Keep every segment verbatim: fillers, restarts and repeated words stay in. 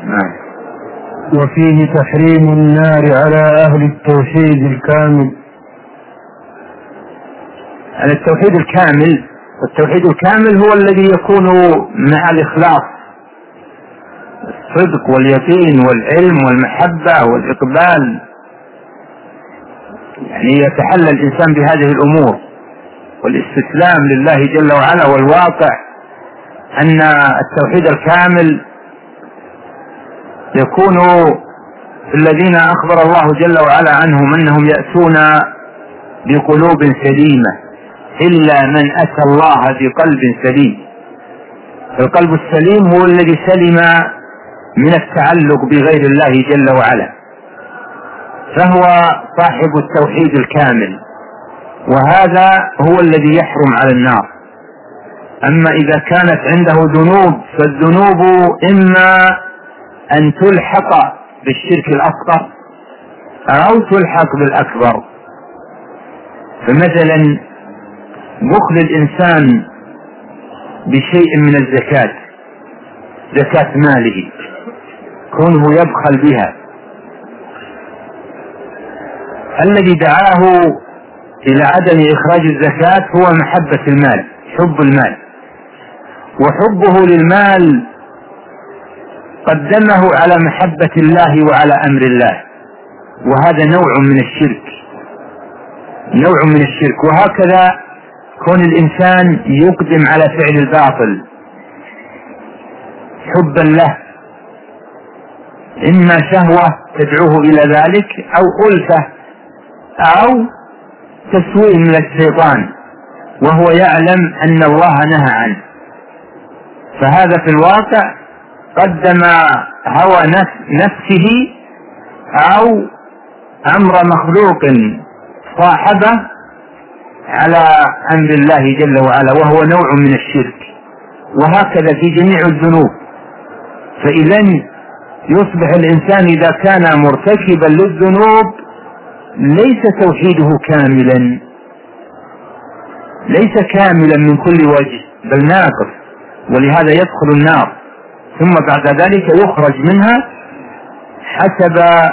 نعم. وفيه تحريم النار على أهل التوحيد الكامل. على التوحيد الكامل، والتوحيد الكامل هو الذي يكون مع الإخلاص، الصدق واليقين والعلم والمحبة والإقبال، يعني يتحلى الإنسان بهذه الأمور والاستسلام لله جل وعلا. والواقع أن التوحيد الكامل يكون في الذين أخبر الله جل وعلا عنهم أنهم يأتون بقلوب سليمة، إلا من أتى الله بقلب سليم. القلب السليم هو الذي سلم من التعلق بغير الله جل وعلا، فهو صاحب التوحيد الكامل، وهذا هو الذي يحرم على النار. أما إذا كانت عنده ذنوب فالذنوب إما أن تلحق بالشرك الأصغر أو تلحق بالأكبر. فمثلا بخل الإنسان بشيء من الزكاة، زكاة ماله، كونه يبخل بها، الذي دعاه إلى عدم إخراج الزكاة هو محبة المال، حب المال، وحبه للمال قدمه على محبة الله وعلى أمر الله، وهذا نوع من الشرك، نوع من الشرك. وهكذا كون الإنسان يقدم على فعل الباطل حبا له، إما شهوة تدعوه إلى ذلك أو ألفة أو تسويل من الشيطان وهو يعلم أن الله نهى عنه. فهذا في الواقع قدم هوى نفسه أو أمر مخلوق صاحبه على أمر الله جل وعلا، وهو نوع من الشرك. وهكذا في جميع الذنوب. فإذن يصبح الإنسان إذا كان مرتكبا للذنوب ليس توحيده كاملا، ليس كاملا من كل وجه، بل ناقص، ولهذا يدخل النار ثم بعد ذلك يخرج منها حسب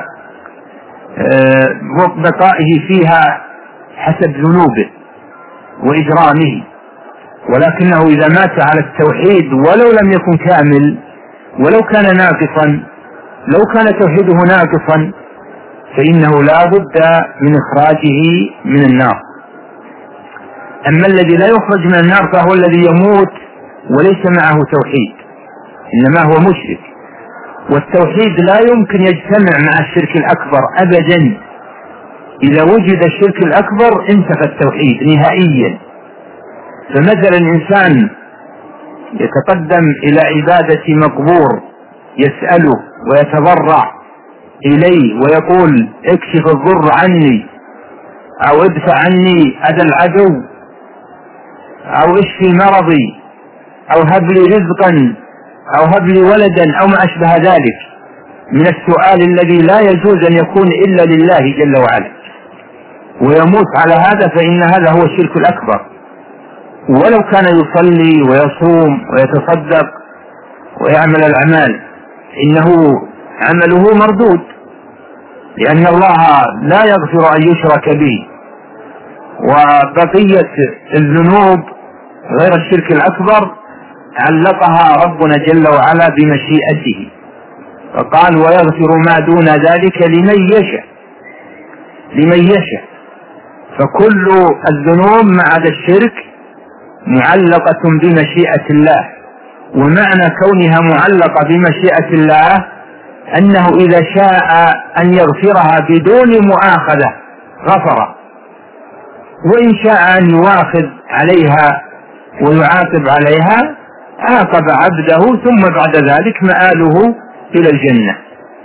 بقائه فيها، حسب ذنوبه وإجرامه. ولكنه إذا مات على التوحيد ولو لم يكن كامل، ولو كان ناقصا، لو كان توحيده ناقصا، فإنه لا بد من إخراجه من النار. أما الذي لا يخرج من النار فهو الذي يموت وليس معه توحيد، إنما هو مشرك. والتوحيد لا يمكن يجتمع مع الشرك الأكبر أبدا. إذا وجد الشرك الأكبر انتفى التوحيد نهائيا. فمثلا الإنسان يتقدم إلى عبادة مقبور يسأله ويتضرع إليه ويقول اكشف الضر عني، أو ادفع عني أذى العدو، أو اشفي مرضي، أو هب لي رزقا، أو هب لي ولدا، أو ما أشبه ذلك من السؤال الذي لا يجوز أن يكون إلا لله جل وعلا، ويموت على هذا، فإن هذا هو الشرك الأكبر. ولو كان يصلي ويصوم ويتصدق ويعمل الأعمال إنه عمله مردود، لأن الله لا يغفر أن يشرك به. وبقية الذنوب غير الشرك الأكبر علقها ربنا جل وعلا بمشيئته، فقال ويغفر ما دون ذلك لمن يشاء، لمن يشاء. فكل الذنوب مع هذا الشرك معلقة بمشيئة الله. ومعنى كونها معلقة بمشيئة الله أنه إذا شاء أن يغفرها بدون مؤاخذة غفر، وإن شاء أن يواخذ عليها ويعاقب عليها عاقب عبده، ثم بعد ذلك مآله إلى الجنة.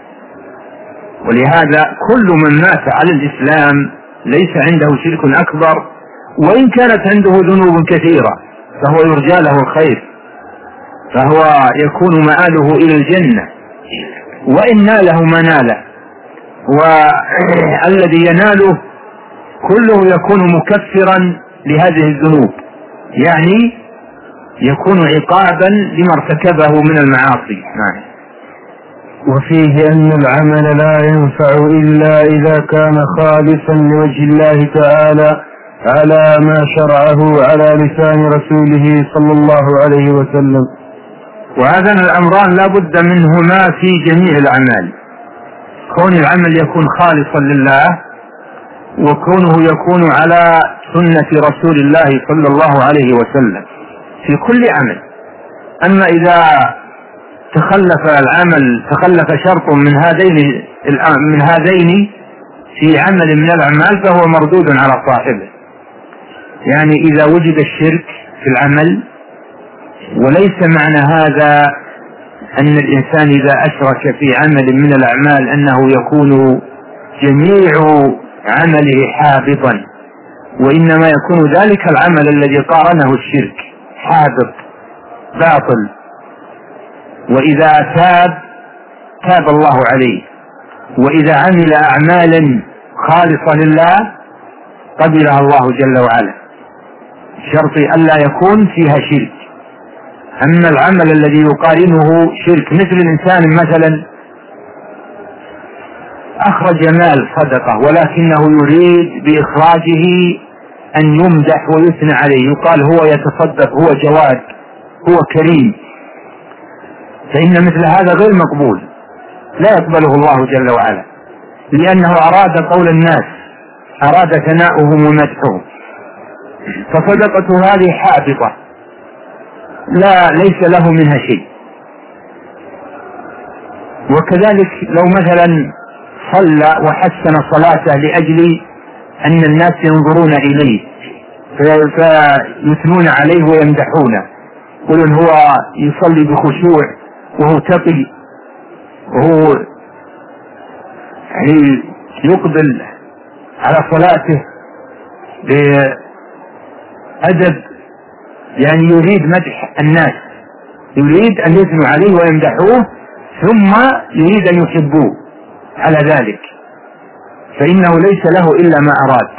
ولهذا كل من مات على الإسلام ليس عنده شرك أكبر، وإن كانت عنده ذنوب كثيرة فهو يرجى له الخير، فهو يكون مآله إلى الجنة، وإن ناله ما ناله. والذي يناله كله يكون مكفرا لهذه الذنوب، يعني يكون عقابا لما ارتكبه من المعاصي. وفيه أن العمل لا ينفع إلا إذا كان خالصا لوجه الله تعالى على ما شرعه على لسان رسوله صلى الله عليه وسلم. وهذان الأمران لا بد منهما في جميع الأعمال، كون العمل يكون خالصا لله، وكونه يكون على سنة رسول الله صلى الله عليه وسلم في كل عمل. أما إذا تخلف العمل تخلف شرط من هذين من هذين في عمل من الأعمال فهو مردود على صاحبه. يعني إذا وجد الشرك في العمل، وليس معنى هذا أن الإنسان إذا أشرك في عمل من الأعمال أنه يكون جميع عمله حابطا، وإنما يكون ذلك العمل الذي قارنه الشرك حابط باطل، وإذا تاب تاب الله عليه، وإذا عمل أعمالا خالصة لله قبلها الله جل وعلا، شرط ألا يكون فيها شرك. أما العمل الذي يقارنه شرك، مثل الإنسان مثلا أخرج مال صدقة ولكنه يريد بإخراجه أن يمدح ويثنى عليه، يقال هو يتصدق، هو جواد، هو كريم، فإن مثل هذا غير مقبول، لا يقبله الله جل وعلا، لأنه أراد قول الناس، أراد ثناؤهم ومدحهم، فصدقته هذه حابطة لا ليس له منها شيء. وكذلك لو مثلا صلى وحسن صلاته لأجل أن الناس ينظرون إليه فيثنون عليه ويمدحونه، يقولون هو يصلي بخشوع وهو تقي وهو يعني يقبل على صلاته بأدب، يعني يريد مدح الناس، يريد أن يثنوا عليه ويمدحوه، ثم يريد أن يحبوه على ذلك، فإنه ليس له إلا ما أراد،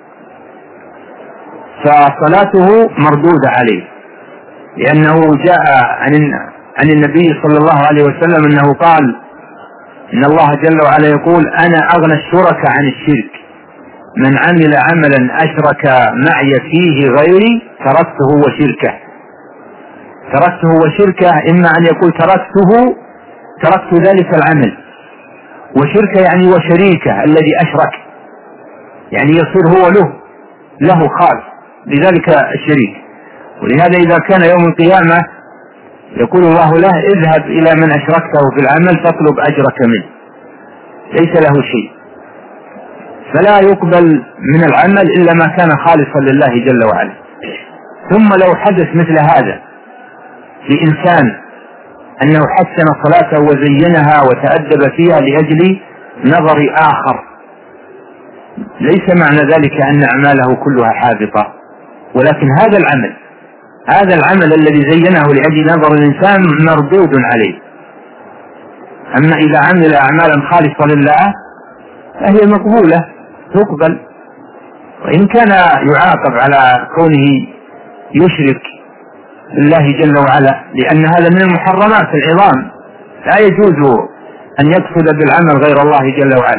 فصلاته مردودة عليه، لأنه جاء عن عن النبي صلى الله عليه وسلم أنه قال إن الله جل وعلا يقول أنا أغنى الشركاء عن الشرك، من عمل عملا أشرك معي فيه غيري تركته وشركه. تركته وشركه إما أن يقول تركته تركت ذلك العمل، وشركه يعني وشريكه الذي أشرك، يعني يصير هو له له خالص لذلك الشريك. ولهذا إذا كان يوم القيامة يقول الله له اذهب إلى من أشركته في العمل فاطلب أجرك منه، ليس له شيء، فلا يقبل من العمل إلا ما كان خالصا لله جل وعلا. ثم لو حدث مثل هذا لإنسان أنه حسن صلاته وزينها وتأدب فيها لأجل نظر آخر، ليس معنى ذلك أن أعماله كلها حابطة، ولكن هذا العمل هذا العمل الذي زينه لأجل نظر الإنسان مردود عليه. أما إذا عمل أعمالا خالصة لله فهي مقبولة تقبل، وإن كان يعاقب على كونه يشرك بالله جل وعلا، لأن هذا من المحرمات العظام، لا يجوز أن يقصد بالعمل غير الله جل وعلا.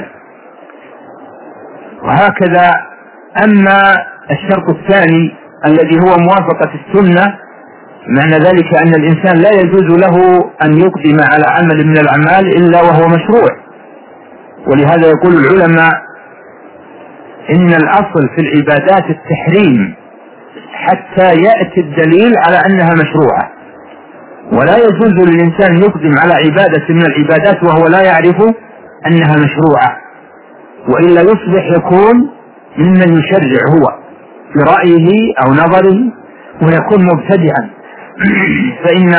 وهكذا أما الشرط الثاني الذي هو موافقة السنة، معنى ذلك أن الإنسان لا يجوز له أن يقدم على عمل من الأعمال إلا وهو مشروع. ولهذا يقول العلماء إن الأصل في العبادات التحريم حتى يأتي الدليل على أنها مشروعة، ولا يجوز للإنسان يقدم على عبادة من العبادات وهو لا يعرف أنها مشروعة، وإلا يصبح يكون ممن يشرع هو في رأيه أو نظره ويكون مبتدعا. فإن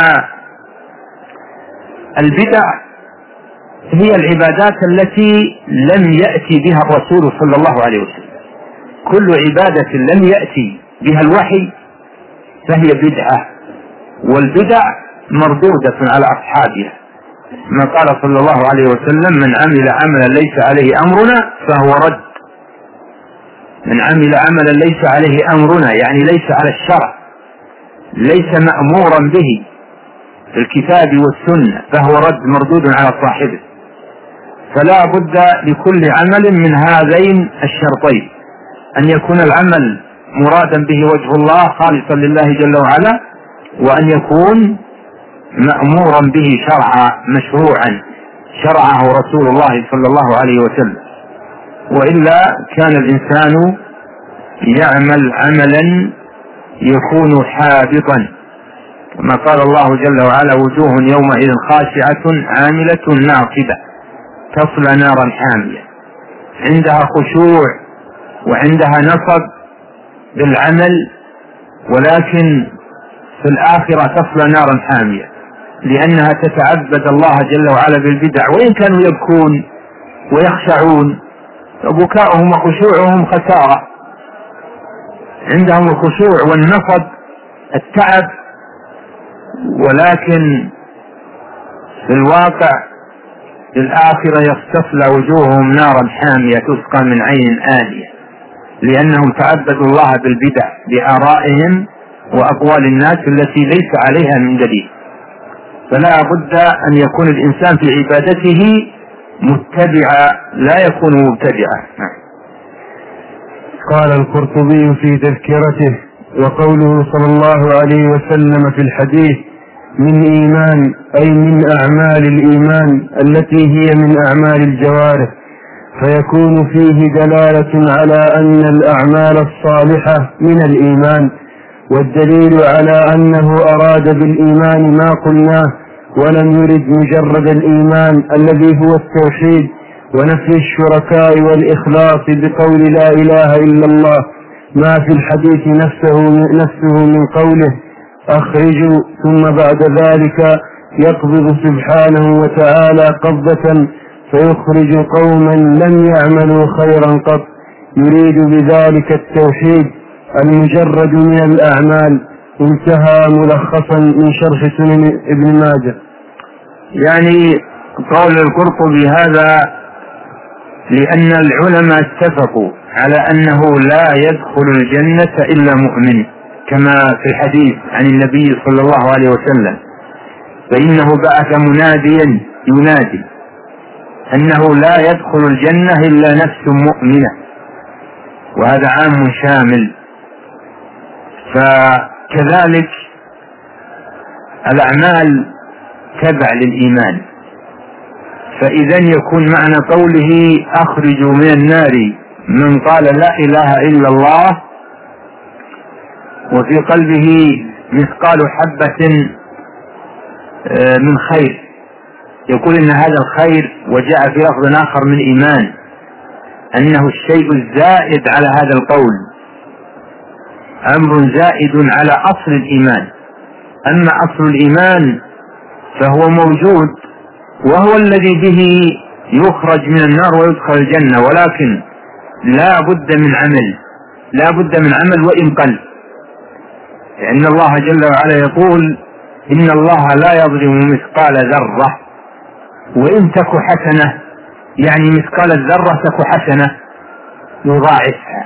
البدع هي العبادات التي لم يأتي بها الرسول صلى الله عليه وسلم، كل عبادة لم يأتي بها الوحي فهي بدعة، والبدع مردودة على أصحابها، ما قال صلى الله عليه وسلم من عمل عملا ليس عليه أمرنا فهو رد. من عمل عملا ليس عليه أمرنا يعني ليس على الشرع، ليس مأمورا به، في الكتاب والسنة فهو رد مردود على صاحبه. فلا بد لكل عمل من هذين الشرطين: أن يكون العمل مرادا به وجه الله خالصا لله جل وعلا، وأن يكون مأمورا به شرعا مشروعا شرعه رسول الله صلى الله عليه وسلم، وإلا كان الإنسان يعمل عملا يكون حابطا، كما قال الله جل وعلا: وجوه يومئذ خاشعة عاملة ناصبة تصلى نارا حامية. عندها خشوع وعندها نصب بالعمل، ولكن في الآخرة تصلى نارا حامية، لأنها تتعبد الله جل وعلا بالبدع، وإن كانوا يبكون ويخشعون فبكاؤهم وخشوعهم خسارة. عندهم الخشوع والنصب التعب، ولكن في الواقع في الآخرة يستصلى وجوههم نارا حامية تسقى من عين آنية، لأنهم تعبدوا الله بالبدع بآرائهم وأقوال الناس التي ليس عليها من دليل. فلا بد أن يكون الإنسان في عبادته متبعا، لا يكون مبتدعا. قال القرطبي في تذكرته: وقوله صلى الله عليه وسلم في الحديث: من إيمان، أي من أعمال الإيمان التي هي من أعمال الجوارح، فيكون فيه دلالة على أن الأعمال الصالحة من الإيمان، والدليل على أنه أراد بالإيمان ما قلناه، ولم يرد مجرد الإيمان الذي هو التوحيد ونفي الشركاء والإخلاص بقول لا إله إلا الله، ما في الحديث نفسه, نفسه من قوله: أخرجوا، ثم بعد ذلك يقبض سبحانه وتعالى قبضة فيخرج قوما لم يعملوا خيرا قط، يريد بذلك التوحيد المجرد من الأعمال. انتهى ملخصا من شرح سنن ابن ماجه. يعني قول القرطبي هذا لأن العلماء اتفقوا على أنه لا يدخل الجنة إلا مؤمن، كما في الحديث عن النبي صلى الله عليه وسلم: فإنه بعث مناديا ينادي أنه لا يدخل الجنة إلا نفس مؤمنة، وهذا عام شامل. فكذلك الأعمال تبع للإيمان، فإذا يكون معنى قوله: أخرجوا من النار من قال لا إله إلا الله وفي قلبه مثقال حبة من خير، يقول إن هذا الخير، وجاء في لفظ آخر من إيمان، أنه الشيء الزائد على هذا القول، أمر زائد على أصل الإيمان. أما أصل الإيمان فهو موجود، وهو الذي به يخرج من النار ويدخل الجنة، ولكن لا بد من عمل، لا بد من عمل وإن قل، لأن الله جل وعلا يقول: إن الله لا يظلم مثقال ذرة وإن تك حسنة، يعني مثقال الذرة تك حسنة يضاعفها.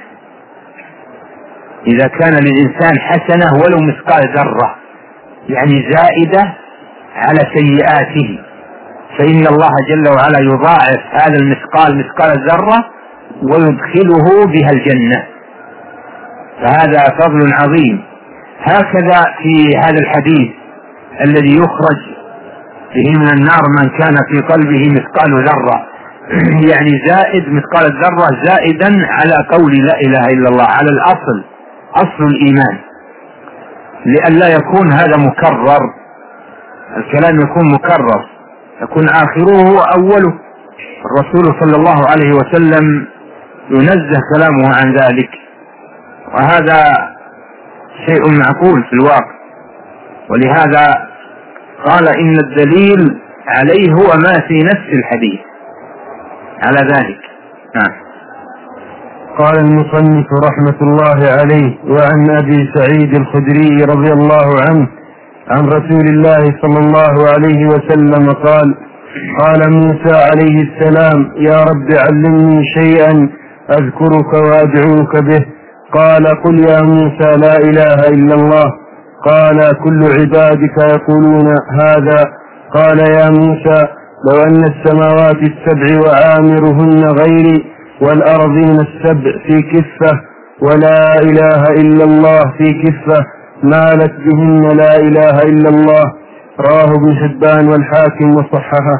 إذا كان للإنسان حسنة ولو مثقال ذرة، يعني زائدة على سيئاته، فإن الله جل وعلا يضاعف هذا المثقال مثقال الذرة ويدخله بها الجنة، فهذا فضل عظيم. هكذا في هذا الحديث الذي يخرج به من النار من كان في قلبه مثقال ذرة، يعني زائد مثقال الذرة، زائدا على قول لا إله إلا الله، على الأصل، أصل الإيمان، لئلا يكون هذا مكرر، الكلام يكون مكرر، يكون آخره وأوله. الرسول صلى الله عليه وسلم ينزه كلامه عن ذلك، وهذا شيء معقول في الواقع، ولهذا قال إن الدليل عليه هو ما في نفس الحديث على ذلك. نعم. قال المصنف رحمة الله عليه: وعن أبي سعيد الخدري رضي الله عنه عن رسول الله صلى الله عليه وسلم قال: قال موسى عليه السلام: يا رب علمني شيئا أذكرك وأدعوك به. قال: قل يا موسى لا إله إلا الله. قال كل عبادك يقولون هذا. قال يا موسى لو أن السماوات السبع وعامرهن غيري والأرضين السبع في كفة ولا إله إلا الله في كفة مالت بهن لا إله إلا الله. رواه ابن حبان والحاكم وصححه.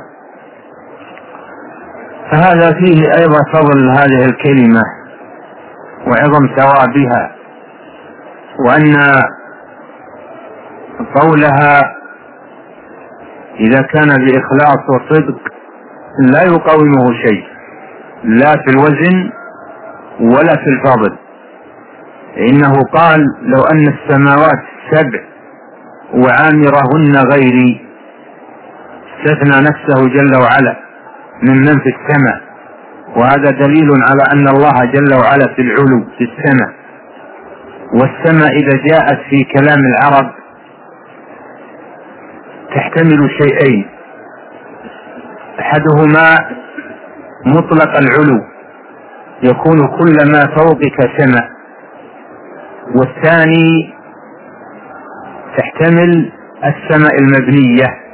فهذا فيه أيضا فضل هذه الكلمة وعظم ثوابها، وأن قولها إذا كان بإخلاص وصدق لا يقاومه شيء، لا في الوزن ولا في الفضل. إنه قال لو أن السماوات السبع وعامرهن غيري، استثنى نفسه جل وعلا ممن في السماء، وهذا دليل على أن الله جل وعلا في العلو في السماء. والسماء إذا جاءت في كلام العرب تحتمل شيئين، أحدهما مطلق العلو يكون كل ما فوقك سماء، والثاني تحتمل السماء المبنية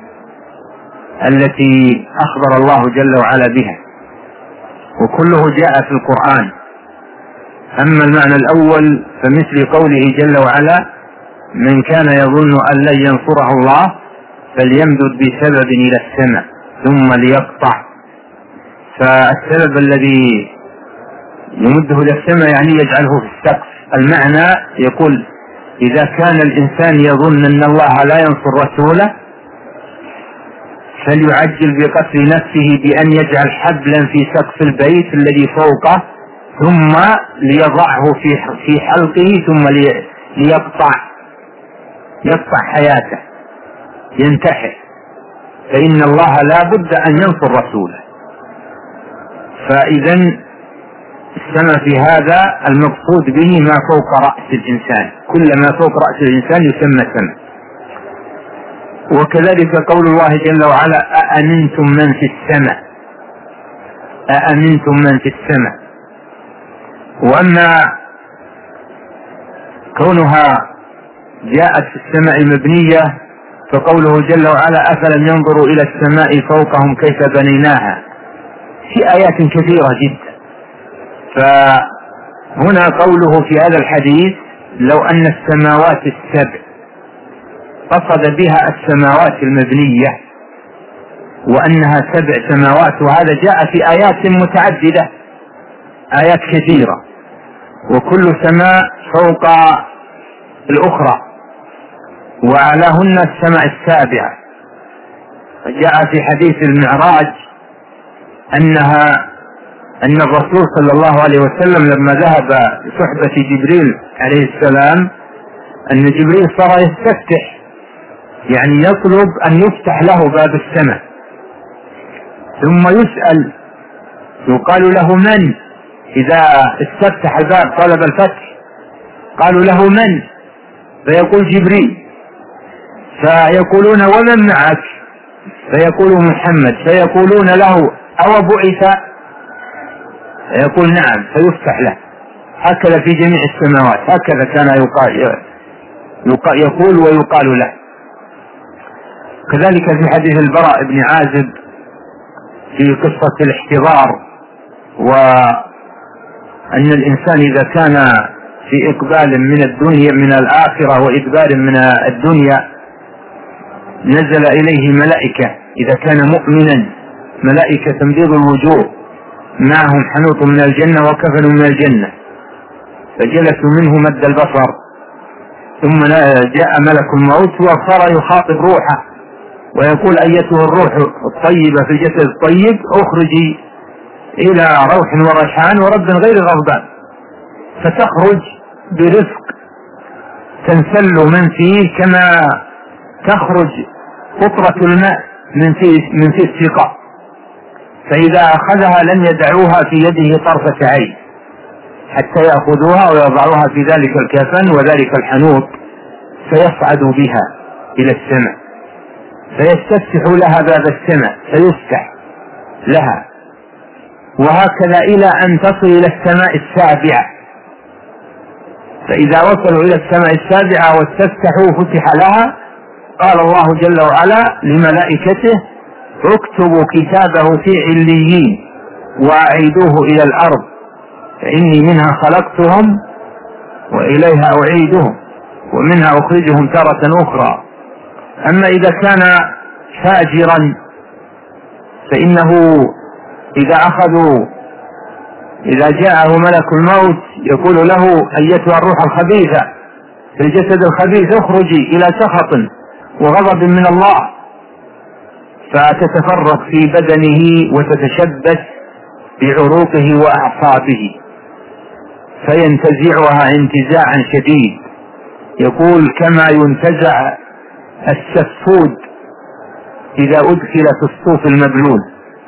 التي أخبر الله جل وعلا بها، وكله جاء في القرآن. أما المعنى الأول فمثل قوله جل وعلا من كان يظن أن لن ينصره الله فليمدد بسبب إلى السماء ثم ليقطع. فالسبب الذي يمده إلى السماء يعني يجعله في السقف. المعنى يقول إذا كان الإنسان يظن أن الله لا ينصر رسوله فليعجل بقتل نفسه بأن يجعل حبلا في سقف البيت الذي فوقه ثم ليضعه في في حلقه ثم ليقطع يقطع حياته ينتحر، فإن الله لا بد أن ينصر رسوله. فإذا السماء في هذا المقصود به ما فوق رأس الإنسان، كل ما فوق رأس الإنسان يسمى سماء. وكذلك قول الله جل وعلا أأمنتم من في السماء، أأمنتم من في السماء. وأما كونها جاءت في السماء المبنية فقوله جل وعلا أفلم ينظروا إلى السماء فوقهم كيف بنيناها، في آيات كثيرة جدا. فهنا قوله في هذا الحديث لو أن السماوات السبع قصد بها السماوات المبنية وأنها سبع سماوات، وهذا جاء في آيات متعددة آيات كثيرة، وكل سماء فوق الأخرى وأعلاهن السماء السابعة. جاء في حديث المعراج أنها أن الرسول صلى الله عليه وسلم لما ذهب بصحبة جبريل عليه السلام أن جبريل صار يستفتح، يعني يطلب أن يفتح له باب السماء، ثم يسأل يقال له من، إذا استفتح الباب طلب الفتح قالوا له من، فيقول جبريل، فيقولون ومن معك، فيقول محمد، فيقولون له أو بعث، فيقول نعم، فيفتح له. هكذا في جميع السماوات، هكذا كان يقال يقول ويقال له. كذلك في حديث البراء بن عازب في قصة الاحتضار، وأن الإنسان إذا كان في إقبال من الدنيا من الآخرة وإدبار من الدنيا نزل إليه ملائكة، إذا كان مؤمنا ملائكة بيض الوجوه معهم حنوط من الجنة وكفن من الجنة، فجلسوا منه مد البصر، ثم جاء ملك الموت وصار يخاطب روحه ويقول أيتها الروح الطيبة في الجسد الطيب اخرجي إلى روح وريحان ورب غير غضبان، فتخرج برزق تنسل من فيه كما تخرج قطرة الماء من فيه من فيه السقاء، فإذا أخذها لم يدعوها في يده طرفة عين حتى يأخذوها ويضعوها في ذلك الكفن وذلك الحنوط، فيصعد بها إلى السماء، فيستفتح لها باب السماء فيفتح لها، وهكذا إلى أن تصل إلى السماء السابعة. فإذا وصلوا إلى السماء السابعة واستفتحوا فتح لها، قال الله جل وعلا لملائكته: اكتبوا كتابه في عليين وأعيدوه إلى الأرض، فإني منها خلقتهم وإليها أعيدهم ومنها أخرجهم تارة أخرى. أما إذا كان فاجرا فإنه إذا أخذوا إذا جاءه ملك الموت يقول له: أيتها الروح الخبيثة في الجسد الخبيث اخرجي إلى سخط وغضب من الله، فتتفرق في بدنه وتتشبث بعروقه وأعصابه فينتزعها انتزاعا شديد. يقول: كما ينتزع السفود إذا أدخل في الصوف المبلول.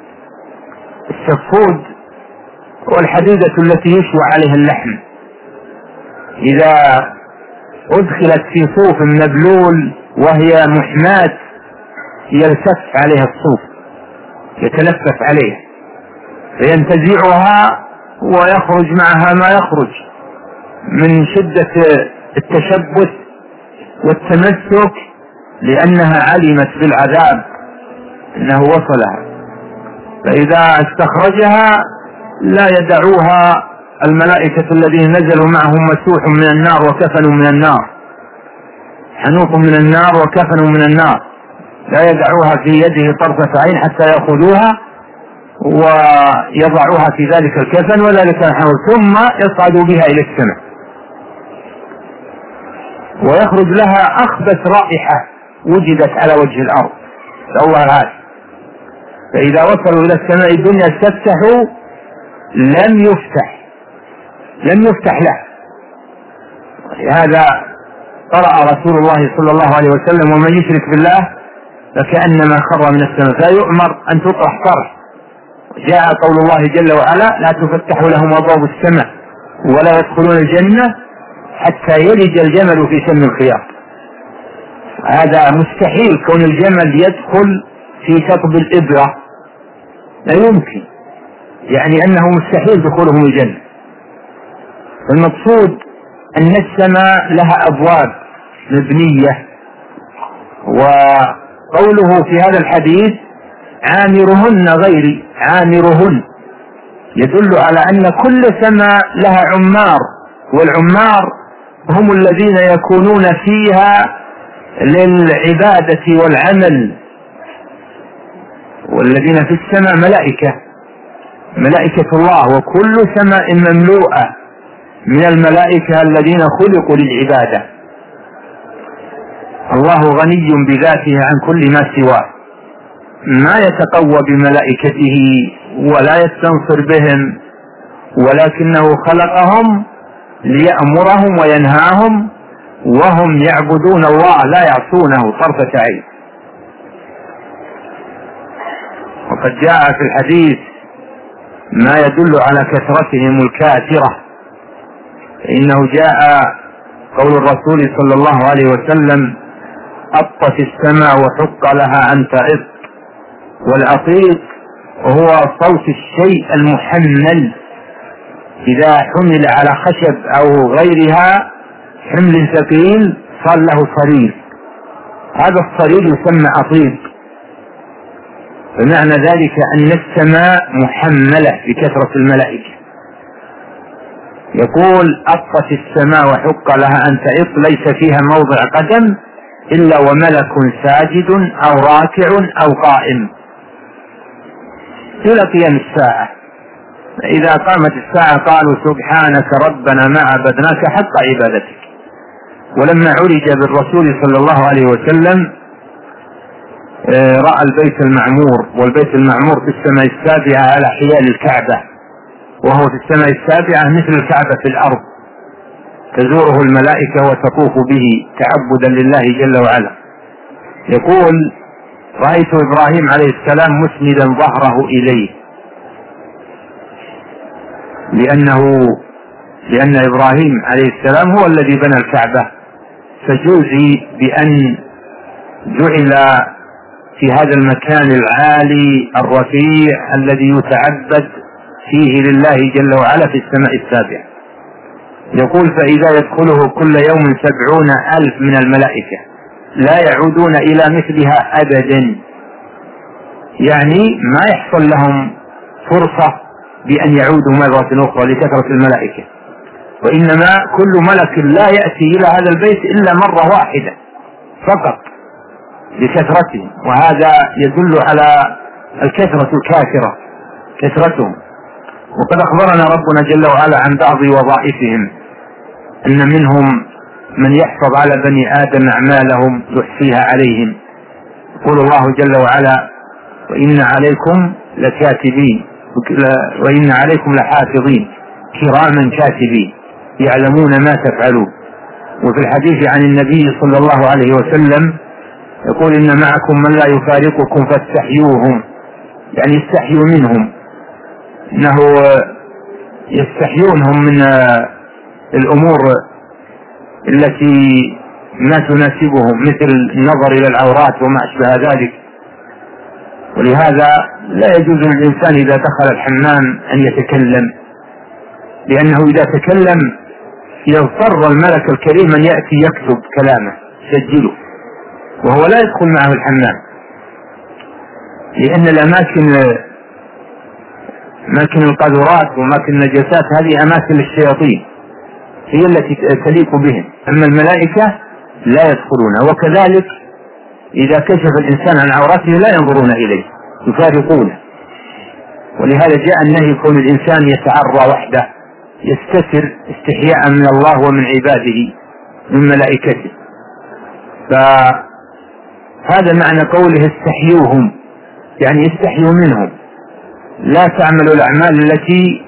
السفود والحديدة التي يشوى عليها اللحم إذا أدخلت في صوف مبلول وهي محماة يلتف عليها الصوف، يتلفف عليها فينتزعها ويخرج معها ما يخرج من شدة التشبث والتمسك، لأنها علمت بالعذاب أنه وصلها. فإذا استخرجها لا يدعوها الملائكة الذين نزلوا معهم مسوح من النار وكفن من النار، حنوط من النار وكفن من النار، لا يدعوها في يده طرفة عين حتى يأخذوها ويضعوها في ذلك الكفن وذلك الحنوط، ثم يصعدوا بها إلى السماء ويخرج لها أخبث رائحة وجدت على وجه الأرض. الله هذا. فإذا وصلوا إلى السماء الدنيا استفتحوا لم يفتح لم يفتح له. لهذا قرأ رسول الله صلى الله عليه وسلم: ومن يشرك بالله فكأنما خر من السماء، فيؤمر أن تطرح طرح. جاء قول الله جل وعلا: لا تفتح لهم أبواب السماء ولا يدخلون الجنة حتى يلج الجمل في سم الخياط. هذا مستحيل، كون الجمل يدخل في ثقب الإبرة لا يمكن، يعني أنه مستحيل دخولهم الجنة. المقصود أن السماء لها أبواب مبنية، وقوله في هذا الحديث عامرهن غيري عامرهن يدل على أن كل سماء لها عمار، والعمار هم الذين يكونون فيها للعبادة والعمل، والذين في السماء ملائكة ملائكة الله، وكل سماء مملوءة من الملائكة الذين خلقوا للعبادة. الله غني بذاته عن كل ما سواه، ما يتقوى بملائكته ولا يستنصر بهم، ولكنه خلقهم ليأمرهم وينهاهم، وهم يعبدون الله لا يعصونه طرفة عين. وقد جاء في الحديث ما يدل على كثرتهم الكاثرة، إنه جاء قول الرسول صلى الله عليه وسلم: أطت السماء وحق لها أن تعط. والعطيط هو صوت الشيء المحمل إذا حمل على خشب أو غيرها حمل ثقيل صار له صرير، هذا الصرير يسمى عطيط. فمعنى ذلك أن السماء محملة بكثرة الملائكة. يقول: أطت السماء وحق لها أن تعط، ليس فيها موضع قدم إلا وملك ساجد أو راكع أو قائم إلى قيام الساعة. إذا قامت الساعة قالوا: سبحانك ربنا ما عبدناك حق عبادتك. ولما عرج بالرسول صلى الله عليه وسلم رأى البيت المعمور، والبيت المعمور في السماء السابعة على حيال الكعبة، وهو في السماء السابعة مثل الكعبة في الأرض، تزوره الملائكة وتطوف به تعبدا لله جل وعلا. يقول: رأيت إبراهيم عليه السلام مسندا ظهره إليه، لأنه لأن إبراهيم عليه السلام هو الذي بنى الكعبة، فجوزي بأن جعل في هذا المكان العالي الرفيع الذي يتعبد فيه لله جل وعلا في السماء السابعة. يقول فإذا يدخله كل يوم سبعون ألف من الملائكة لا يعودون إلى مثلها أبدا، يعني ما يحصل لهم فرصة بأن يعودوا مرة أخرى لكثرة الملائكة، وإنما كل ملك لا يأتي إلى هذا البيت إلا مرة واحدة فقط لكثرتهم، وهذا يدل على الكثرة الكافرة كثرتهم. وقد أخبرنا ربنا جل وعلا عن بعض وظائفهم أن منهم من يحفظ على بني آدم أعمالهم يحصيها عليهم. يقول الله جل وعلا وإن عليكم لكاتبين وإن عليكم لحافظين كراما كاتبين يعلمون ما تفعلون. وفي الحديث عن النبي صلى الله عليه وسلم يقول إن معكم من لا يفارقكم فاستحيوهم، يعني استحيوا منهم، إنه يستحيونهم من الأمور التي ما تناسبهم مثل النظر إلى العورات وما أشبه ذلك. ولهذا لا يجوز للإنسان إذا دخل الحمام أن يتكلم، لأنه إذا تكلم يضطر الملك الكريم أن يأتي يكتب كلامه يسجله وهو لا يدخل معه الحمام، لأن الأماكن أماكن القاذورات وأماكن النجاسات هذه أماكن للشياطين هي التي تليق بهم، أما الملائكة لا يدخلونها. وكذلك إذا كشف الإنسان عن عورته لا ينظرون إليه يفارقونه. ولهذا جاء النهي كون الإنسان يتعرى وحده يستتر استحياء من الله ومن عباده من ملائكته. فهذا معنى قوله استحيوهم، يعني استحيوا منهم، لا تعملوا الأعمال التي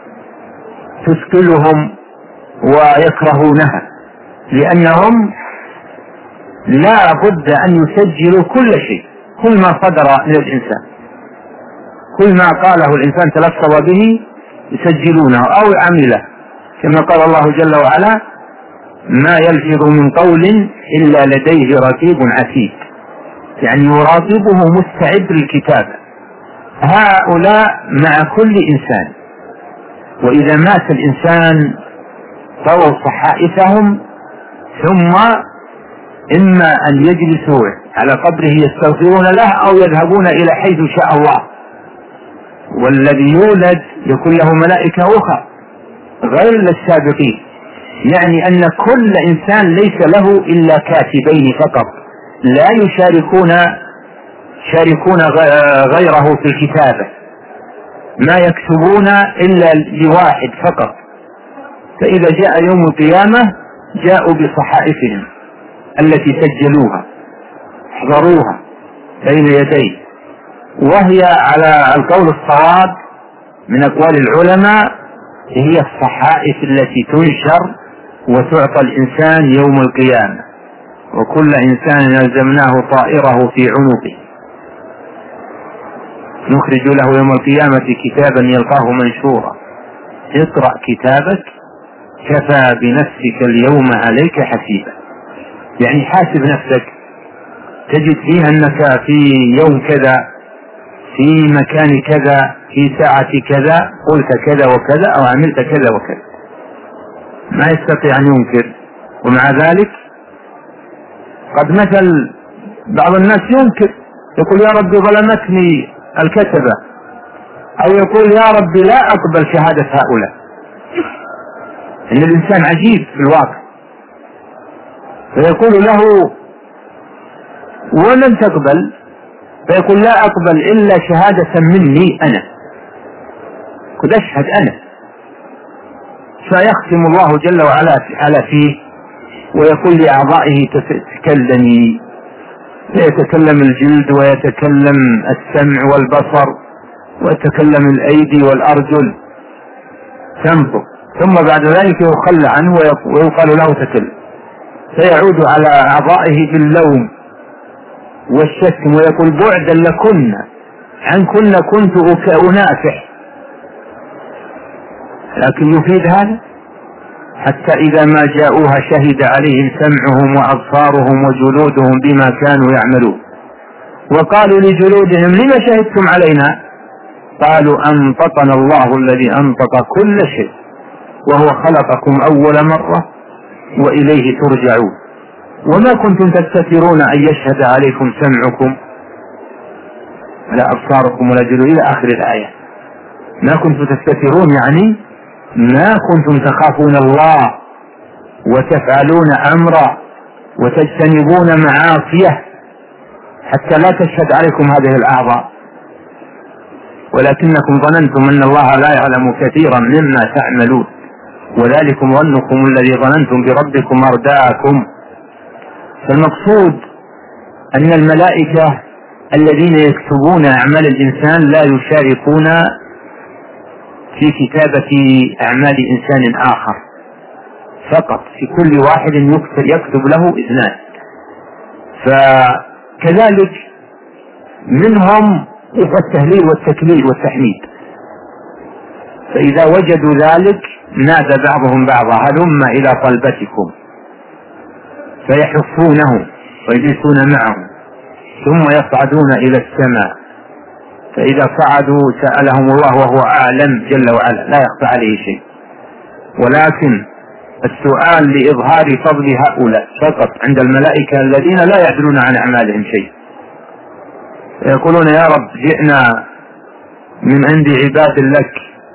تثقلهم ويكرهونها، لأنهم لا بد أن يسجلوا كل شيء، كل ما صدر من الإنسان، كل ما قاله الإنسان تلفظ به يسجلونه أو عمله، كما قال الله جل وعلا ما يلفظ من قول إلا لديه رقيب عتيد، يعني يراقبه مستعد للكتابة. هؤلاء مع كل إنسان، وإذا مات الإنسان طووا صحائفهم ثم إما أن يجلسوا على قبره يستغفرون له أو يذهبون إلى حيث شاء الله. والذي يولد يكون له ملائكة أخرى غير السابقين، يعني أن كل إنسان ليس له إلا كاتبين فقط لا يشاركون شاركون غيره في الكتابة، ما يكتبون إلا لواحد فقط. فإذا جاء يوم القيامة جاءوا بصحائفهم التي سجلوها احضروها بين يديه، وهي على القول الصواب من أقوال العلماء هي الصحائف التي تنشر وتعطى الإنسان يوم القيامة، وكل إنسان ألزمناه طائره في عنقه نخرج له يوم القيامة كتابا يلقاه منشورا اقرأ كتابك كفى بنفسك اليوم عليك حسيبا. يعني حاسب نفسك، تجد فيها أنك في يوم كذا في مكان كذا في ساعة كذا قلت كذا وكذا أو عملت كذا وكذا، ما يستطيع أن ينكر. ومع ذلك قد مثل بعض الناس ينكر، يقول يا رب ظلمتني الكتبة، أو يقول يا رب لا أقبل شهادة هؤلاء. إن الإنسان عجيب في الواقع، فيقول له ولن تقبل، فيقول لا أقبل إلا شهادة مني أنا، قد أشهد أنا. فيختم الله جل وعلا على فيه ويقول لأعضائه تكلمي، فيتكلم الجلد ويتكلم السمع والبصر ويتكلم الأيدي والأرجل تنطق، ثم بعد ذلك يخلى عنه ويقال له تكلم، فيعود على أعضائه باللوم والشتم ويقول بعدا لكن عن كنا كنت أنافح. لكن يفيد هذا حتى إذا ما جاءوها شهد عليهم سمعهم وأبصارهم وجلودهم بما كانوا يعملون، وقالوا لجلودهم لما شهدتم علينا؟ قالوا أنطقنا الله الذي أنطق كل شيء وهو خلقكم أول مرة وإليه ترجعون. وما كنتم تستترون أن يشهد عليكم سمعكم ولا أبصاركم ولا جلودكم إلى آخر الآية. ما كنتم تستترون يعني ما كنتم تخافون الله وتفعلون أمره وتجتنبون معاصيه حتى لا تشهد عليكم هذه الأعضاء، ولكنكم ظننتم أن الله لا يعلم كثيرا مما تعملون، وذلكم ظنكم الذي ظننتم بربكم أرداكم. فالمقصود أن الملائكة الذين يكتبون أعمال الإنسان لا يشاركون في كتابة أعمال إنسان آخر، فقط في كل واحد يكتب له اثنان. فكذلك منهم التهليل والتكبير والتحميد، فإذا وجدوا ذلك نادى بعضهم بعضا هلم إلى طلبتكم، فيحفونه ويجلسون معه ثم يصعدون إلى السماء، فإذا صعدوا سألهم الله وهو أعلم جل وعلا لا يخفى عليه شيء، ولكن السؤال لإظهار فضل هؤلاء فقط عند الملائكة الذين لا يعدلون عن أعمالهم شيء. يقولون يا رب جئنا من عند عباد لك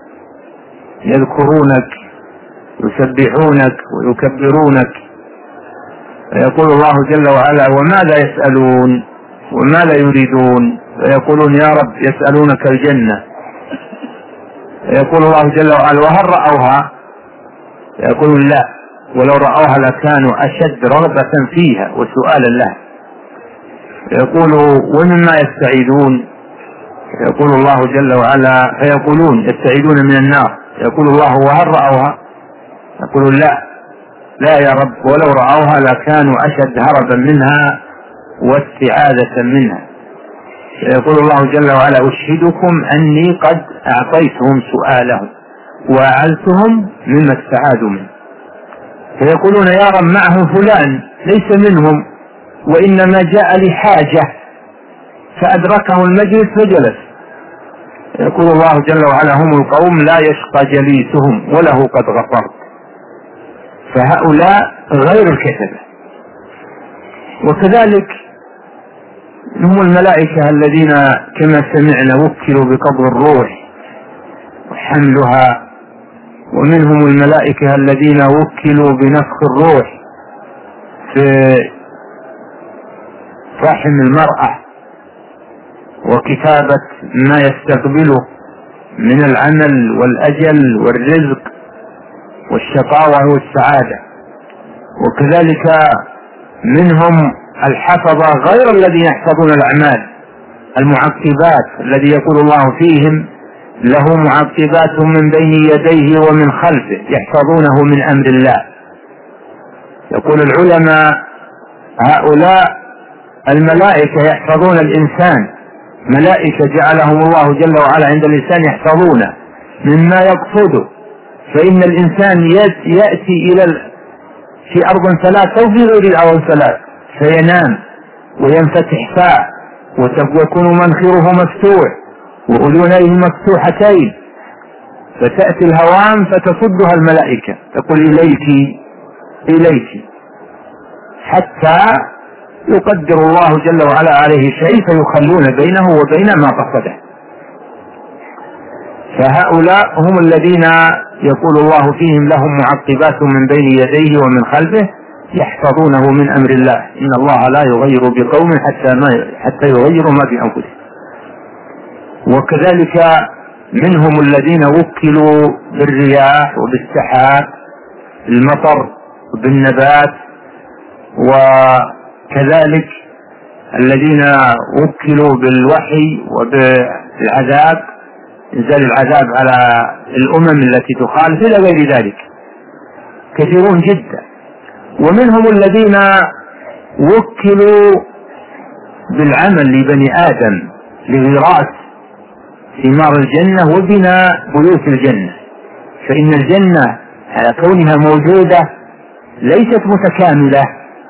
يذكرونك يسبحونك ويكبرونك، فيقول الله جل وعلا وماذا يسألون وماذا يريدون؟ فيقولون يا رب يسألونك الجنة. يقول الله جل وعلا وهل رأوها؟ يقولون لا، ولو رأوها لكانوا أشد رغبة فيها وسؤالا لها. يقول ومما يستعيدون؟ يقول الله جل وعلا فيقولون يستعيدون من النار. يقول الله وهل رأوها؟ يقولون لا لا يا رب، ولو رأوها لكانوا أشد هربا منها واستعاذة منها. يقول الله جل وعلا أشهدكم أني قد أعطيتهم سؤالهم وأعلتهم مما استعاذوا منه. فيقولون يا رب معهم فلان ليس منهم وإنما جاء لحاجة فأدركه المجلس فجلس. يقول الله جل وعلا هم القوم لا يشقى جليسهم وله قد غفرت. فهؤلاء غير الكتبة. وكذلك هم الملائكة الذين كما سمعنا وكلوا بقبض الروح وحملها، ومنهم الملائكة الذين وكلوا بنفخ الروح في رحم المرأة وكتابة ما يستقبله من العمل والأجل والرزق والشقاوة والسعادة. وكذلك منهم الحفظة غير الذين يحفظون الأعمال، المعقبات الذي يقول الله فيهم له معقبات من بين يديه ومن خلفه يحفظونه من أمر الله. يقول العلماء هؤلاء الملائكة يحفظون الإنسان، ملائكة جعلهم الله جل وعلا عند الإنسان يحفظونه مما يقصده. فإن الإنسان يأتي إلى في أرض ثلاث أو في غير الأرض ثلاث فينام وينفتح فاء ويكون منخره مفتوح وأذنيه مفتوحتين، فتأتي الهوام فتصدها الملائكة تقول إليك إليك، حتى يقدر الله جل وعلا عليه شيء فيخلون بينه وبين ما قصده. فهؤلاء هم الذين يقول الله فيهم لهم معقبات من بين يديه ومن خلفه يحفظونه من أمر الله إن الله لا يغير بقوم حتى, ما حتى يغيروا ما بأنفسهم. وكذلك منهم الذين وكلوا بالرياح وبالسحاب المطر وبالنبات، وكذلك الذين وكلوا بالوحي وبالعذاب إنزال العذاب على الأمم التي تخالف إلى غير ذلك كثيرون جدا. ومنهم الذين وكلوا بالعمل لبني آدم لغراس ثمار الجنة وبناء بيوت الجنة، فإن الجنة على كونها موجودة ليست متكاملة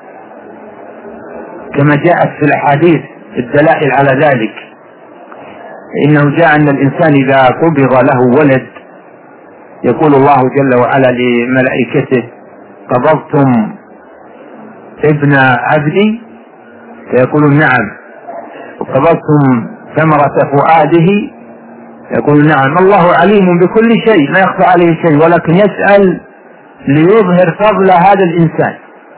كما جاءت في الأحاديث الدلائل على ذلك. إنه جاء أن الإنسان إذا قبض له ولد يقول الله جل وعلا لملائكته: قبضتم ابن عبدي؟ فيقولون: نعم. وقبضتم ثمرة فؤاده؟ يقول: نعم. الله عليم بكل شيء، ما يخفى عليه شيء، ولكن يسأل ليظهر فضل هذا الإنسان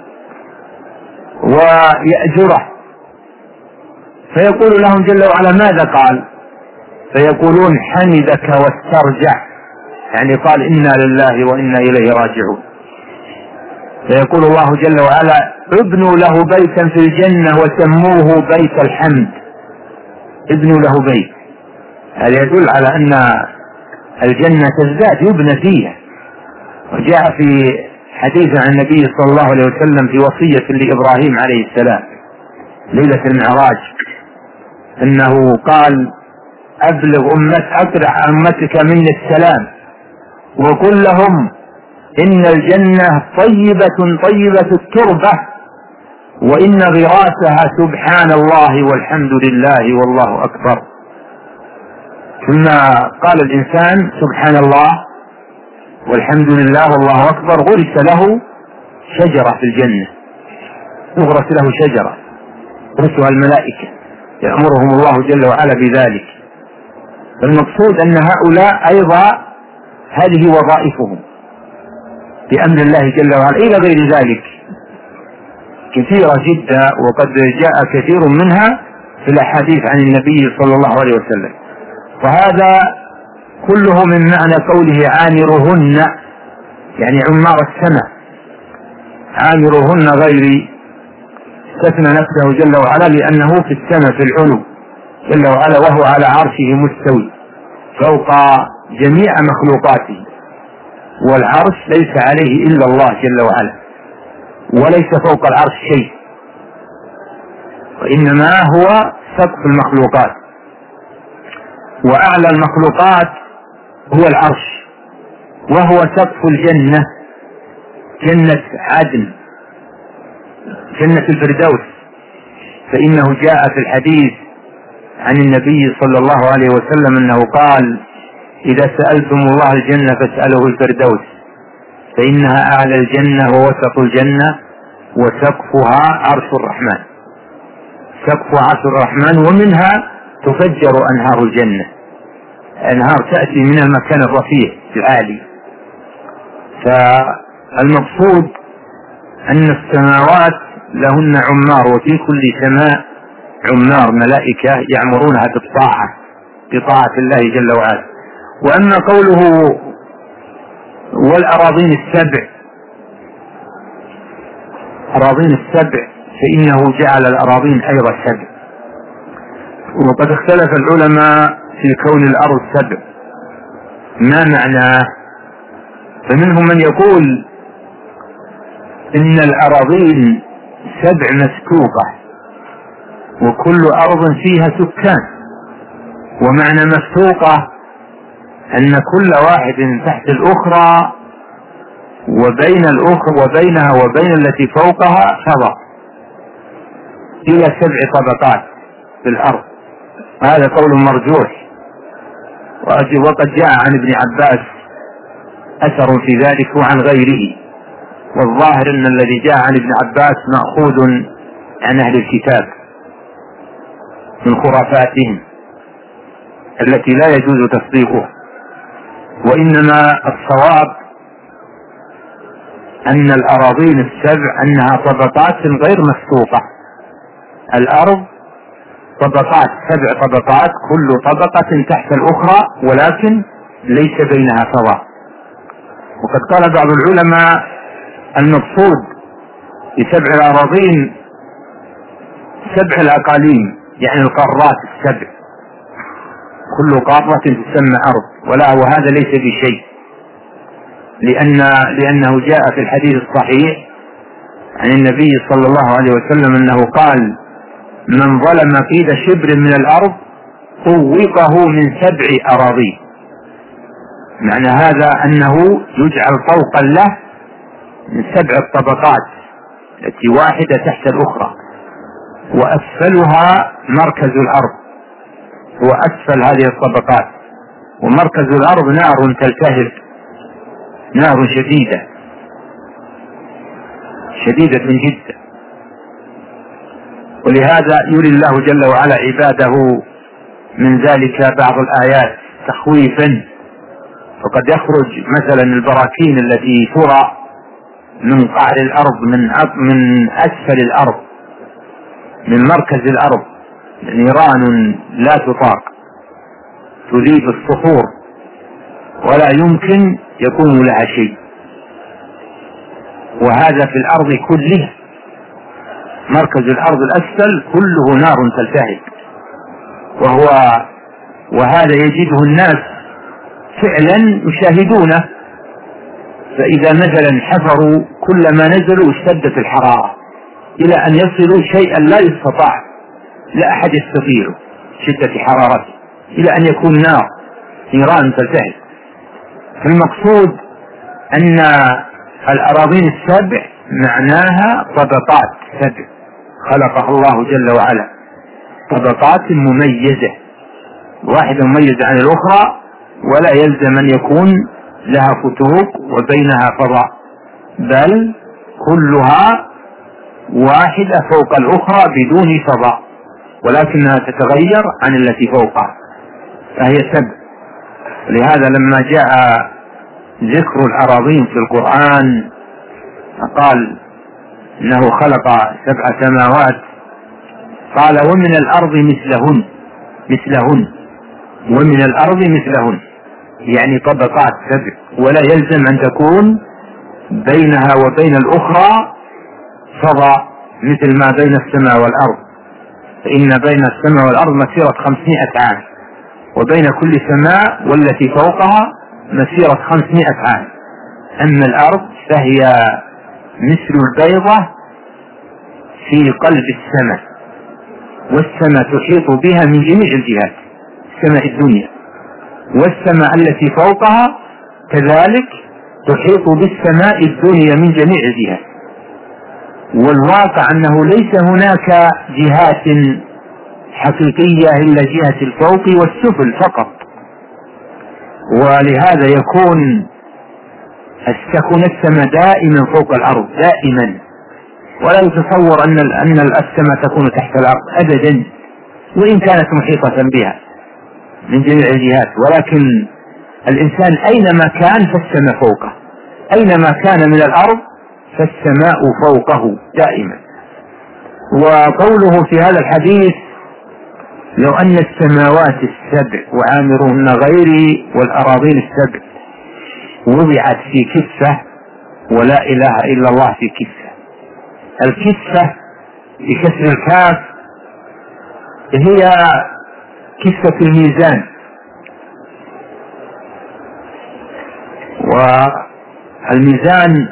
ويأجره. فيقول لهم جل وعلا: ماذا قال؟ فيقولون: حمدك واسترجع، يعني قال: إنا لله وإنا إليه راجعون. فيقول الله جل وعلا: ابنوا له بيتا في الجنة وسموه بيت الحمد. ابنوا له بيت، هذا يدل على أن الجنة تزداد يبنى فيها. وجاء في حديث عن النبي صلى الله عليه وسلم في وصية لإبراهيم عليه السلام ليلة المعراج أنه قال: أبلغ أمت أقرع أمتك مني السلام وقل لهم إن الجنة طيبة طيبة التربة وإن غراسها سبحان الله والحمد لله والله أكبر. ثم قال الإنسان سبحان الله والحمد لله والله أكبر، غرس له شجرة في الجنة، يغرس له شجرة غرسها الملائكة، يأمرهم الله جل وعلا بذلك. المقصود أن هؤلاء أيضا هذه وظائفهم بأمر الله جل وعلا، إلى غير ذلك كثيرة جدا، وقد جاء كثير منها في الأحاديث عن النبي صلى الله عليه وسلم. وهذا كله من معنى قوله عامرهن، يعني عمار السماء. عامرهن غيري، استثنى نفسه جل وعلا لأنه في السماء في العلو جل وعلا، وهو على عرشه مستوي فوق جميع مخلوقاته، والعرش ليس عليه إلا الله جل وعلا، وليس فوق العرش شيء، وإنما هو سقف المخلوقات، وأعلى المخلوقات هو العرش، وهو سقف الجنة، جنة عدن، جنة الفردوس. فإنه جاء في الحديث عن النبي صلى الله عليه وسلم أنه قال: إذا سألتم الله الجنة فاسأله الفردوس، فإنها أعلى الجنة ووسط الجنة وسقفها عرش الرحمن. سقف عرش الرحمن، ومنها تفجر أنهار الجنة، أنهار تأتي من المكان الرفيع العالي. فالمقصود أن السماوات لهن عمار، وفي كل سماء عمار ملائكة يعمرونها بالطاعة بطاعة الله جل وعلا. وأما قوله والأراضين السبع، أراضين السبع فإنه جعل الأراضين أيضا سبع، وقد اختلف العلماء في كون الأرض سبع ما معناه. فمنهم من يقول إن الأراضين سبع مسكوكة وكل أرض فيها سكان، ومعنى مسكوكة أن كل واحد تحت الأخرى وبين الأخرى وبينها وبين التي فوقها فضاء إلى سبع طبقات في الأرض. هذا قول مرجوح، وقد جاء عن ابن عباس أثر في ذلك وعن غيره، والظاهر أن الذي جاء عن ابن عباس مأخوذ عن أهل الكتاب من خرافاتهم التي لا يجوز تصديقها، وإنما الصواب أن الأراضين السبع أنها طبقات غير مسبوقة. الأرض طبقات، سبع طبقات، كل طبقة تحت الأخرى، ولكن ليس بينها فضاء. وقد قال بعض العلماء المقصود بسبع الأراضين سبع الأقاليم، يعني القارات السبع، كل قارة تسمى أرض، ولا وهذا ليس بشيء، لأن لأنه جاء في الحديث الصحيح عن النبي صلى الله عليه وسلم أنه قال: من ظلم قيد شبر من الأرض طوقه من سبع أراضين. معنى هذا أنه يجعل طوقا له من سبع الطبقات التي واحدة تحت الأخرى، وأسفلها مركز الأرض، هو أسفل هذه الطبقات، ومركز الأرض نار تلتهب نار شديدة شديدة جدا. ولهذا يري الله جل وعلا عباده من ذلك بعض الآيات تخويفا، فقد يخرج مثلا البراكين التي ترى من قعر الأرض، من من أسفل الأرض، من مركز الأرض، نيران لا تطاق تذيب الصخور ولا يمكن يكون لها شيء، وهذا في الأرض كلها، مركز الأرض الأسفل كله نار تلتهب، وهو وهذا يجده الناس فعلا يشاهدونه. فإذا مثلا حفروا كلما نزلوا اشتدت الحرارة إلى أن يصلوا شيئا لا يستطاع، لا أحد يستطيعه شدة حرارته، إلى أن يكون نار نيران تلتهب. فالمقصود أن الأراضين السبع معناها طبقات سبع خلقها الله جل وعلا، طبقات مميزة، واحدة مميزة عن الأخرى، ولا يلزم أن يكون لها فتوق وبينها فضاء، بل كلها واحدة فوق الأخرى بدون فضاء، ولكنها تتغير عن التي فوقها، فهي سبع. لهذا لما جاء ذكر الأراضين في القرآن قال إنه خلق سبع سماوات، قال ومن الأرض مثلهن مثلهن ومن الأرض مثلهن، يعني طبقات سبع، ولا يلزم أن تكون بينها وبين الأخرى فضاء مثل ما بين السماء والأرض، فإن بين السماء والأرض مسيرة خمسمائة عام، وبين كل سماء والتي فوقها مسيرة خمسمائة عام. أما الأرض فهي مثل البيضة في قلب السماء، والسماء تحيط بها من جميع الجهات، سماء الدنيا، والسماء التي فوقها كذلك تحيط بالسماء الدنيا من جميع الجهات. والواقع أنه ليس هناك جهات حقيقية إلا جهة الفوق والسفل فقط، ولهذا يكون تكون السماء دائما فوق الأرض دائما، ولا يتصور أن أن السماء تكون تحت الأرض أبدا، وإن كانت محيطة بها من جميع الجهات، ولكن الإنسان أينما كان فالسماء فوقه، أينما كان من الأرض فالسماء فوقه دائما. وقوله في هذا الحديث لو أن السماوات السبع وعامرهن غيري والأراضين السبع وضعت في كفة ولا إله إلا الله في كفة. الكفة بكسر الكاف هي كفة الميزان، والميزان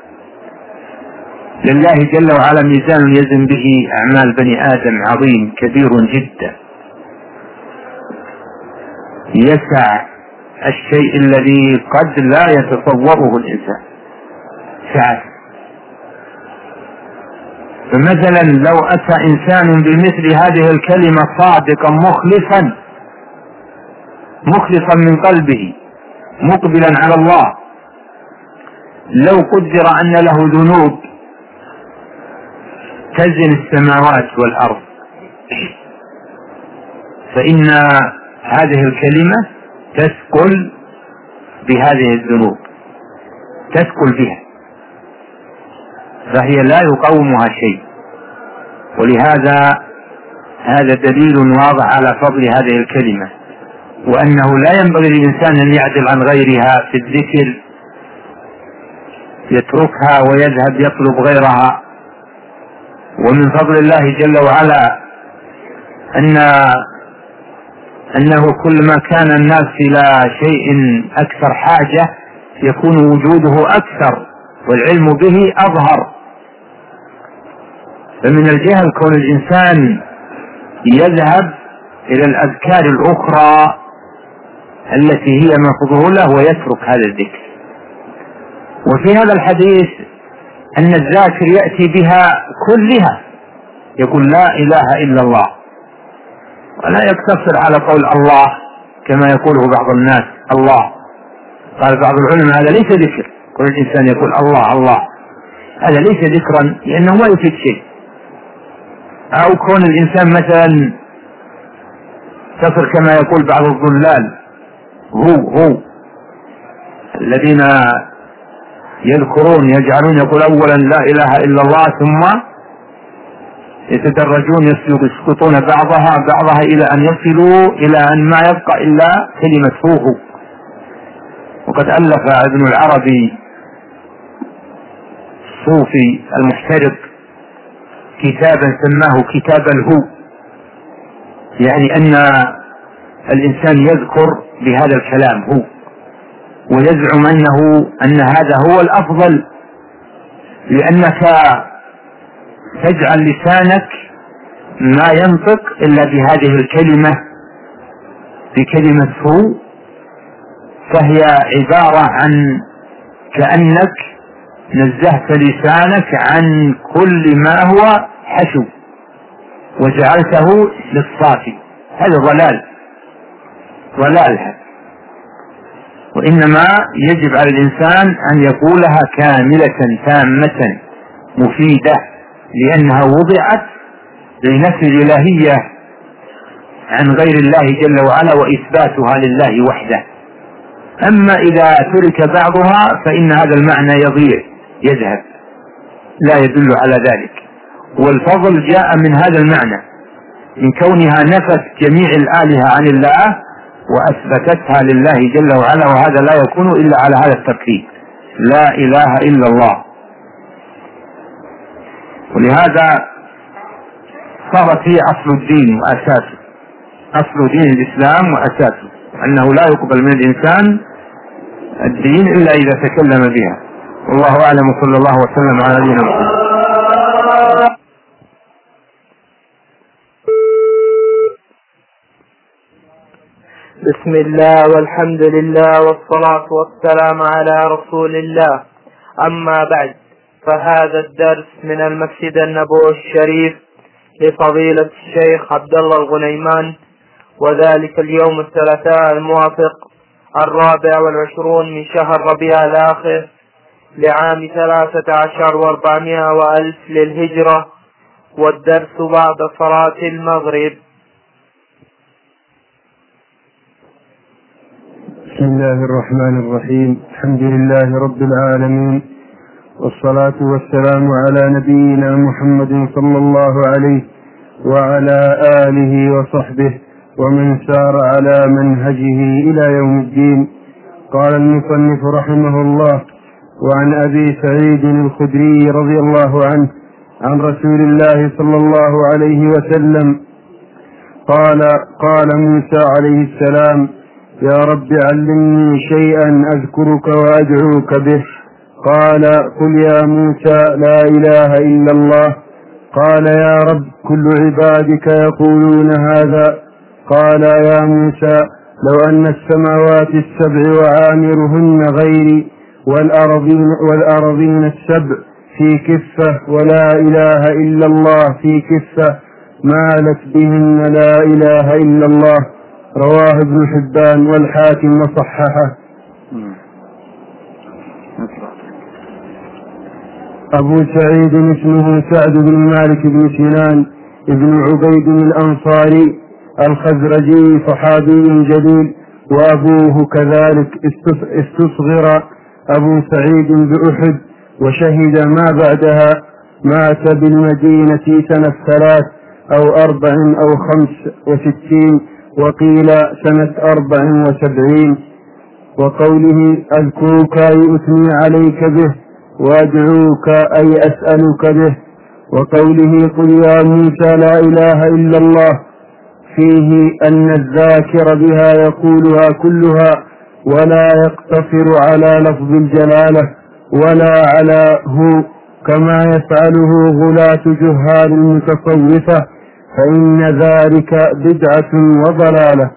لله جل وعلا ميزان يزن به أعمال بني آدم عظيم كبير جدا، يسع الشيء الذي قد لا يتصوره الإنسان سعة. فمثلا لو أتى إنسان بمثل هذه الكلمة صادقا مخلصا مخلصا من قلبه مقبلا على الله، لو قدر أن له ذنوب تزن السماوات والأرض، فإن هذه الكلمة تثقل بهذه الذنوب، تثقل بها، فهي لا يقومها شيء. ولهذا هذا دليل واضح على فضل هذه الكلمة، وأنه لا ينبغي للإنسان أن يعدل عن غيرها في الذكر، يتركها ويذهب يطلب غيرها. ومن فضل الله جل وعلا أن أنه كلما كان الناس إلى شيء أكثر حاجة يكون وجوده أكثر والعلم به أظهر. فمن الجهل كون الإنسان يذهب إلى الأذكار الأخرى التي هي مفضولة ويترك هذا الذكر. وفي هذا الحديث أن الذاكر يأتي بها كلها، يقول لا إله إلا الله، ولا يقتصر على قول الله كما يقوله بعض الناس الله. قال بعض العلماء هذا ليس ذكر، كل الإنسان يقول الله الله، هذا ليس ذكرا لأنه ما يفيد شيء. أو كون الإنسان مثلا تصر كما يقول بعض الضلال هو هو الذين يذكرون يجعلون يقول أولا لا إله إلا الله ثم يتدرجون يسقطون بعضها بعضها إلى أن يصلوا إلى أن ما يبقى إلا كلمة هو. وقد ألف ابن العربي الصوفي المحترق كتابا سماه كتاب الهو، يعني أن الإنسان يذكر بهذا الكلام هو ويزعم أنه أن هذا هو الأفضل، لأنك تجعل لسانك ما ينطق إلا بهذه الكلمة، بكلمة هو، فهي عبارة عن كأنك نزهت لسانك عن كل ما هو حشو وجعلته للصافي. هذا ضلال ضلال هذا. وإنما يجب على الإنسان أن يقولها كاملة تامة مفيدة، لأنها وضعت لنفي الإلهية عن غير الله جل وعلا وإثباتها لله وحده. أما إذا ترك بعضها فإن هذا المعنى يضيع يذهب، لا يدل على ذلك. والفضل جاء من هذا المعنى، من كونها نفت جميع الآلهة عن الله وأثبتتها لله جل وعلا، وهذا لا يكون إلا على هذا التركيب، لا إله إلا الله. ولهذا صارت هي أصل الدين وأساسه، أصل دين الإسلام وأساسه، أنه لا يقبل من الإنسان الدين إلا إذا تكلم بها. والله أعلم، صلى الله وسلم على نبينا محمد. بسم الله والحمد لله والصلاة والسلام على رسول الله. أما بعد، فهذا الدرس من المسجد النبوي الشريف لفضيلة الشيخ عبد الله الغنيمان، وذلك اليوم الثلاثاء الموافق الرابع والعشرون من شهر ربيع الآخر لعام ثلاثة عشر واربعمائة وألف للهجرة، والدرس بعد صلاة المغرب. بسم الله الرحمن الرحيم. الحمد لله رب العالمين، والصلاة والسلام على نبينا محمد صلى الله عليه وعلى آله وصحبه ومن سار على منهجه إلى يوم الدين. قال المصنف رحمه الله: وعن أبي سعيد الخدري رضي الله عنه عن رسول الله صلى الله عليه وسلم قال: قال موسى عليه السلام: يا رب علمني شيئا أذكرك وأدعوك به. قال: قل يا موسى لا إله إلا الله. قال: يا رب كل عبادك يقولون هذا. قال: يا موسى لو أن السماوات السبع وعامرهن غيري والأرضين, والأرضين السبع في كفة ولا إله إلا الله في كفة مالت بهن لا إله إلا الله. رواه ابن حبان والحاكم وصححه. أبو سعيد اسمه سعد بن مالك بن سنان ابن عبيد الأنصاري الخزرجي، صحابي جليل، وأبوه كذلك استصغر أبو سعيد بأحد وشهد ما بعدها. مات بالمدينة سنة ثلاث أو أربع أو خمس وستين، وقيل سنة أربع وسبعين. وقوله أذكرك يؤثني عليك به وأدعوك أي أسألك به. وقوله قل يا موسى لا إله إلا الله فيه أن الذاكر بها يقولها كلها ولا يقتصر على لفظ الجلالة ولا على هو كما يفعله غلاة جهال المتصوفة، فإن ذلك بدعة وضلالة.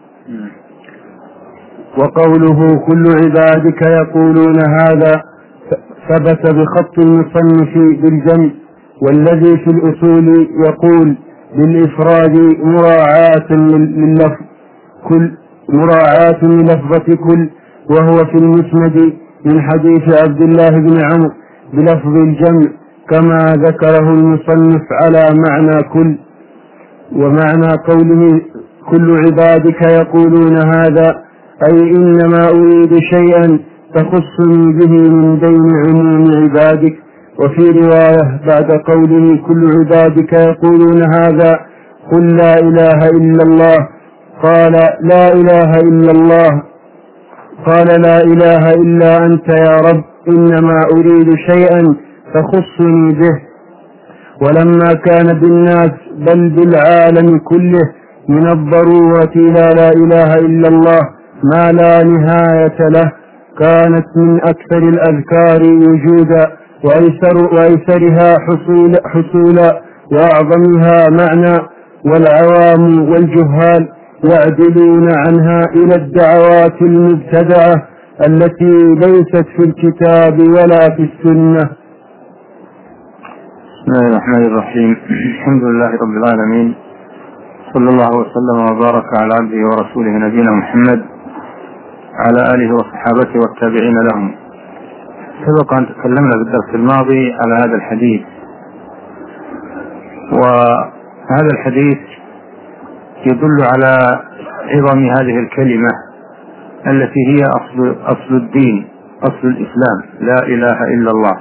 وقوله كل عبادك يقولون هذا ثبت بخط المصنف بالجمع، والذي في الأصول يقول بالإفراد مراعاة لللفظ كل مراعاة للفظة كل، وهو في المسند من حديث عبد الله بن عمرو بلفظ الجمع كما ذكره المصنف على معنى كل. ومعنى قوله كل عبادك يقولون هذا أي إنما أريد شيئا تخصني به من بين عموم عبادك. وفي رواية بعد قوله كل عبادك يقولون هذا قل لا إله إلا الله قال لا إله إلا الله قال لا إله إلا أنت يا رب إنما أريد شيئا تخصني به. ولما كان بالناس بل بالعالم كله من الضرورة لا لا إله إلا الله ما لا نهاية له كانت من أكثر الأذكار وجودا وأيسر وأيسرها حصول حصولا وأعظمها معنى. والعوام والجهال يعدلون عنها إلى الدعوات المبتدعة التي ليست في الكتاب ولا في السنة. بسم الله الرحمن الرحيم. الحمد لله رب العالمين، صلى الله وسلم وبارك على عبده ورسوله نبينا محمد على آله وصحابته والتابعين لهم. سبق أن تكلمنا بالدرس الماضي على هذا الحديث، وهذا الحديث يدل على عظم هذه الكلمة التي هي أصل, أصل الدين، أصل الإسلام، لا إله إلا الله.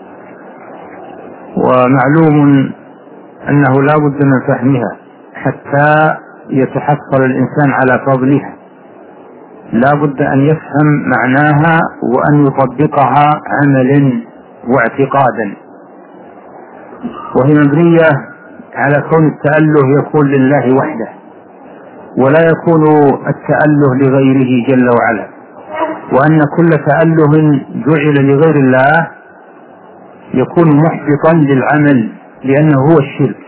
ومعلوم أنه لا بد من فهمها حتى يتحصل الإنسان على فضلها، لا بد أن يفهم معناها وأن يطبقها عملا واعتقادا. وهي مبنية على كون التأله يكون لله وحده، ولا يكون التأله لغيره جل وعلا، وأن كل تأله جعل لغير الله يكون محبطا للعمل لأنه هو الشرك.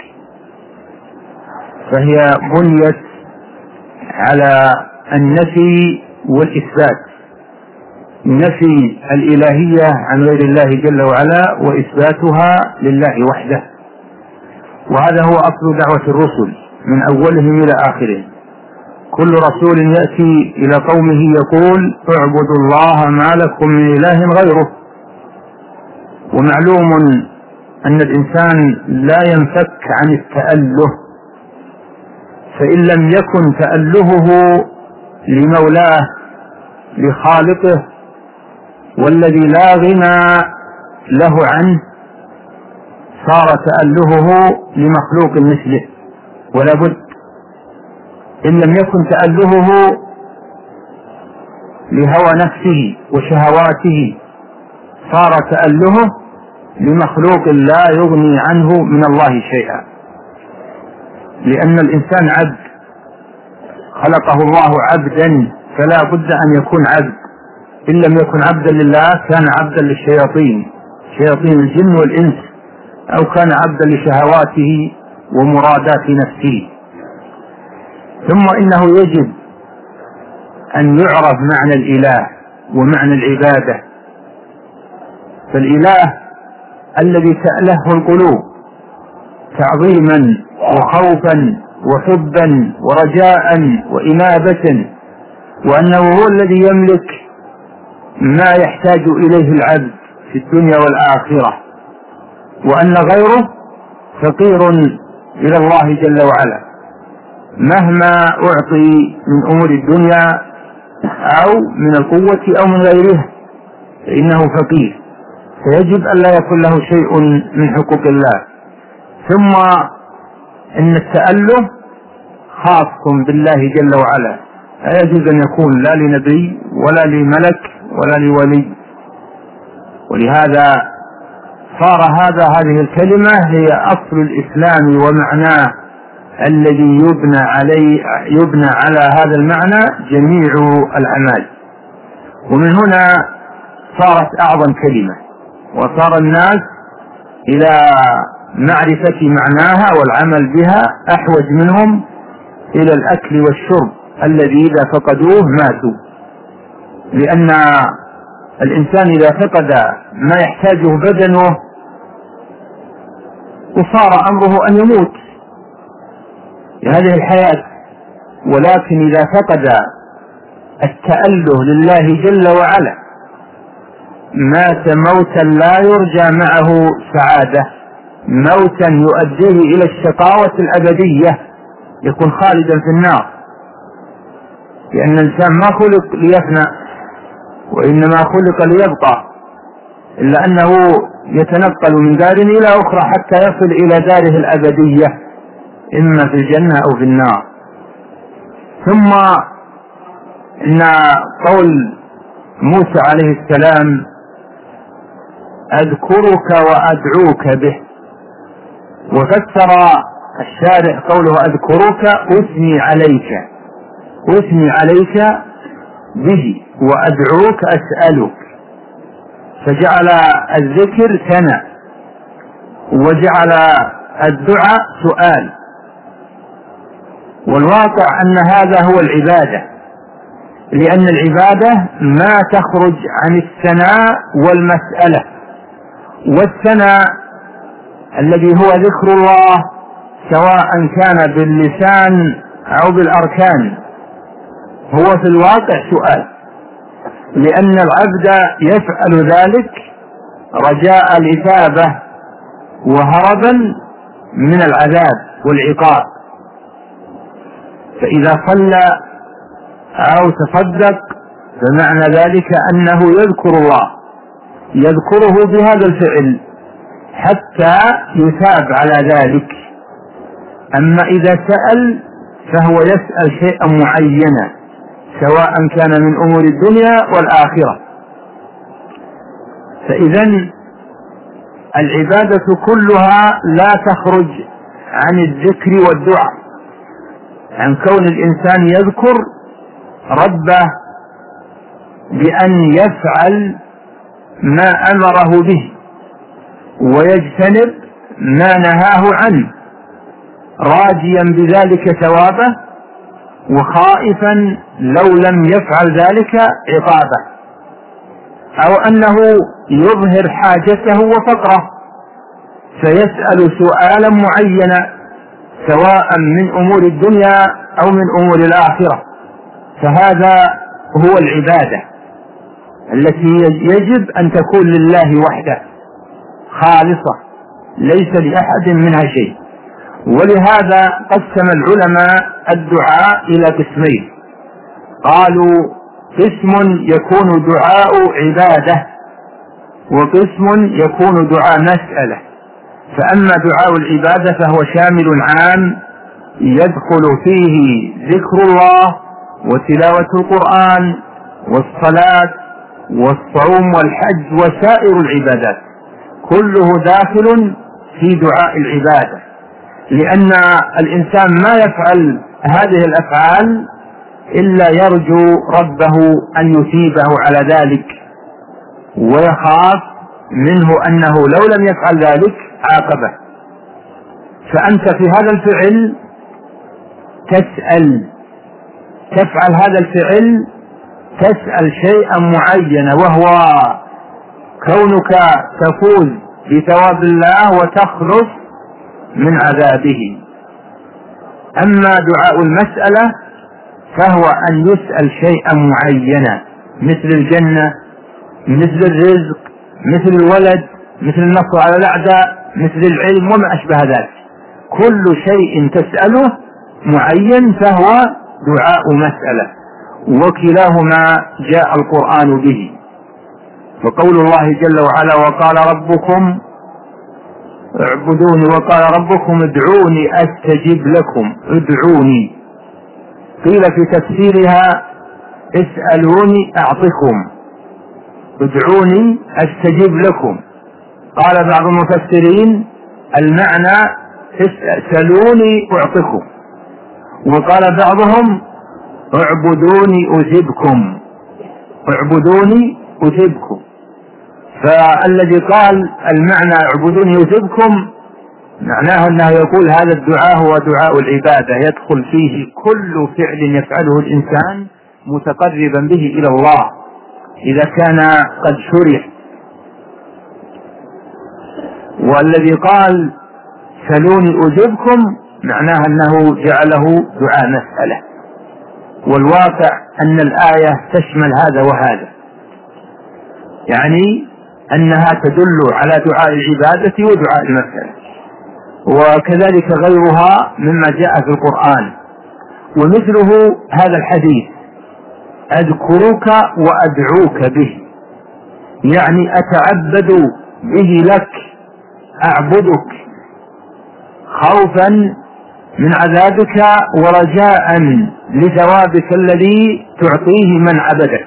فهي بنيت على النفي والإثبات، نفي الإلهية عن غير الله جل وعلا وإثباتها لله وحده. وهذا هو أصل دعوة الرسل من أولهم إلى آخرهم. كل رسول يأتي إلى قومه يقول اعبدوا الله ما لكم من إله غيره. ومعلوم أن الإنسان لا ينفك عن التأله، فإن لم يكن تألهه لمولاه لخالقه والذي لا غنى له عنه صار تألهه لمخلوق مثله، ولا بد. إن لم يكن تألهه لهوى نفسه وشهواته صار تألهه لمخلوق لا يغني عنه من الله شيئا، لأن الإنسان عبد، خلقه الله عبدا، فلا بد أن يكون عبد. إن لم يكن عبدا لله كان عبدا للشياطين، شياطين الجن والإنس، أو كان عبدا لشهواته ومرادات نفسه. ثم إنه يجب أن يعرف معنى الإله ومعنى العبادة. فالإله الذي تألهه القلوب تعظيما وخوفا وحبا ورجاء وإنابة، وأنه هو الذي يملك ما يحتاج إليه العبد في الدنيا والآخرة، وأن غيره فقير إلى الله جل وعلا مهما أعطي من أمور الدنيا أو من القوة أو من غيرها فإنه فقير، فيجب أن لا يكون له شيء من حقوق الله. ثم إن التأله خاص بالله جل وعلا، لا يجوز أن يكون لا لنبي ولا لملك ولا لولي. ولهذا صار هذا هذه الكلمة هي أصل الإسلام ومعناه الذي يبنى عليه يبنى على هذا المعنى جميع الأعمال. ومن هنا صارت أعظم كلمة، وصار الناس إلى معرفة معناها والعمل بها أحوج منهم إلى الأكل والشرب الذي إذا فقدوه ماتوا، لأن الإنسان إذا فقد ما يحتاجه بدنه وصار أمره أن يموت لهذه الحياة. ولكن إذا فقد التأله لله جل وعلا مات موتا لا يرجى معه سعادة، موتا يؤديه إلى الشقاوة الأبدية، يكون خالدا في النار، لأن الإنسان ما خلق ليفنى وإنما خلق ليبقى، إلا أنه يتنقل من دار إلى أخرى حتى يصل إلى داره الأبدية إما في الجنة أو في النار. ثم إن قول موسى عليه السلام أذكرك وأدعوك به، وفسر الشارع قوله أذكرك أثني عليك، أثني عليك به وأدعوك أسألك، فجعل الذكر ثناء وجعل الدعاء سؤال. والواقع أن هذا هو العبادة، لأن العبادة ما تخرج عن الثناء والمسألة، والثناء الذي هو ذكر الله سواء كان باللسان أو بالأركان هو في الواقع سؤال، لأن العبد يفعل ذلك رجاء الإثابة وهربا من العذاب والعقاب. فإذا صلى أو تصدق فمعنى ذلك أنه يذكر الله، يذكره بهذا الفعل حتى يثاب على ذلك. أما إذا سأل فهو يسأل شيئا معينا سواء كان من أمور الدنيا والآخرة. فإذن العبادة كلها لا تخرج عن الذكر والدعاء، عن كون الإنسان يذكر ربه بأن يفعل ما أمره به ويجتنب ما نهاه عنه، راجيا بذلك ثوابه وخائفا لو لم يفعل ذلك عقابه، أو أنه يظهر حاجته وفقره فيسأل سؤالا معينا سواء من أمور الدنيا أو من أمور الآخرة. فهذا هو العبادة التي يجب أن تكون لله وحده خالصة ليس لأحد منها شيء. ولهذا قسم العلماء الدعاء إلى قسمين، قالوا قسم يكون دعاء عبادة وقسم يكون دعاء مسألة. فأما دعاء العبادة فهو شامل عام يدخل فيه ذكر الله وتلاوة القرآن والصلاة والصوم والحج وسائر العبادات، كله داخل في دعاء العبادة، لأن الإنسان ما يفعل هذه الأفعال إلا يرجو ربه أن يثيبه على ذلك ويخاف منه أنه لو لم يفعل ذلك عاقبه. فأنت في هذا الفعل تسأل، تفعل هذا الفعل تسأل شيئا معينا وهو كونك تفوز بثواب الله وتخلص من عذابه. أما دعاء المسألة فهو أن يسأل شيئا معينا مثل الجنة، مثل الرزق، مثل الولد، مثل النصر على الأعداء، مثل العلم وما أشبه ذلك. كل شيء تسأله معين فهو دعاء مسألة، وكلاهما جاء القرآن به. وقول الله جل وعلا وقال ربكم اعبدوني وقال ربكم ادعوني أستجب لكم، ادعوني قيل في تفسيرها اسألوني أعطكم، ادعوني أستجب لكم. قال بعض المفسرين المعنى اسألوني أعطكم، وقال بعضهم اعبدوني أجبكم، اعبدوني أجبكم. فالذي قال المعنى اعبدوني أجبكم معناه أنه يقول هذا الدعاء هو دعاء العبادة، يدخل فيه كل فعل يفعله الإنسان متقربا به إلى الله إذا كان قد شرع. والذي قال سلوني أجبكم معناه أنه جعله دعاء مسألة، والواقع أن الآية تشمل هذا وهذا. يعني أنها تدل على دعاء العبادة ودعاء المسألة، وكذلك غيرها مما جاء في القرآن. ومثله هذا الحديث: أذكرك وأدعوك به، يعني أتعبد به لك، أعبدك خوفا من عذابك ورجاء لثوابك الذي تعطيه من عبدك.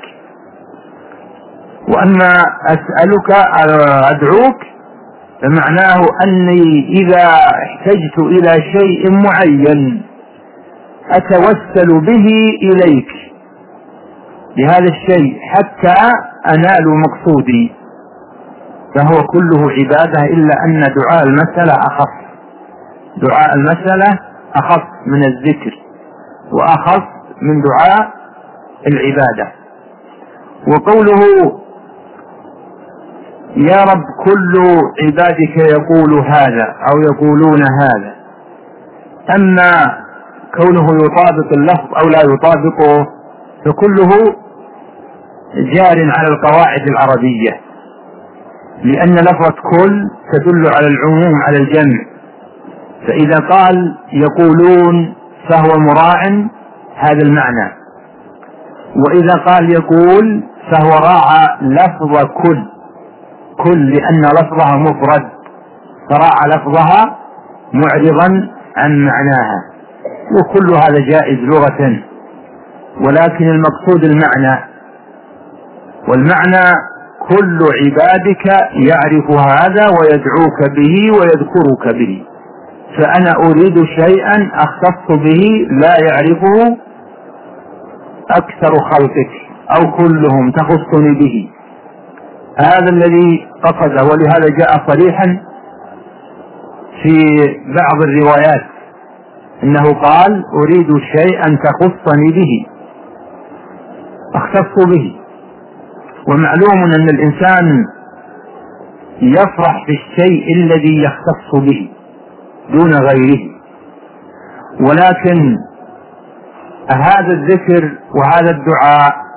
وأما أسألك أدعوك فمعناه أني إذا احتجت إلى شيء معين أتوسل به إليك بهذا الشيء حتى أنال مقصودي، فهو كله عبادة، إلا أن دعاء المسألة أخف. دعاء المسألة أخف من الذكر وأخف من دعاء العبادة. وقوله: يا رب كل عبادك يقول هذا أو يقولون هذا، أما كونه يطابق اللفظ أو لا يطابقه فكله جار على القواعد العربية، لأن لفظة كل تدل على العموم على الجمع، فإذا قال يقولون فهو مراع هذا المعنى، وإذا قال يقول فهو راعى لفظ كل كل لأن لفظها مفرد، فراعى لفظها معرضا عن معناها، وكل هذا جائز لغة، ولكن المقصود المعنى، والمعنى كل عبادك يعرف هذا ويدعوك به ويذكرك به، فأنا أريد شيئا أختص به لا يعرفه أكثر خلقك أو كلهم، تخصني به. هذا الذي قصد، ولهذا جاء صريحا في بعض الروايات إنه قال: أريد شيئا تخصني به، أختص به. ومعلوم أن الإنسان يفرح بالشيء الذي يختص به دون غيره، ولكن هذا الذكر وهذا الدعاء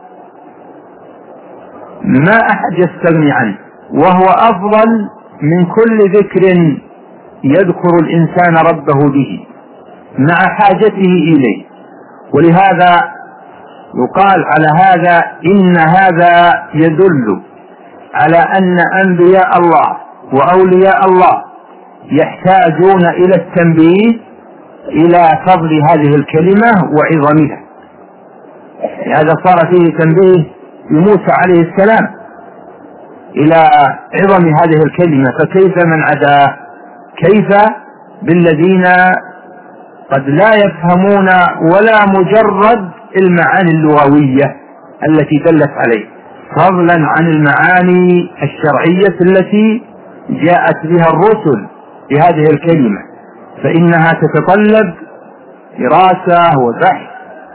ما أحد يستغني عنه، وهو أفضل من كل ذكر يذكر الإنسان ربه به مع حاجته إليه. ولهذا يقال على هذا إن هذا يدل على أن أنبياء الله وأولياء الله يحتاجون إلى التنبيه إلى فضل هذه الكلمة وعظمها. هذا صار فيه تنبيه لموسى عليه السلام إلى عظم هذه الكلمة، فكيف من عدا؟ كيف بالذين قد لا يفهمون ولا مجرد المعاني اللغوية التي دلت عليه، فضلا عن المعاني الشرعية التي جاءت بها الرسل بهذه الكلمة، فإنها تتطلب دراسة وبحث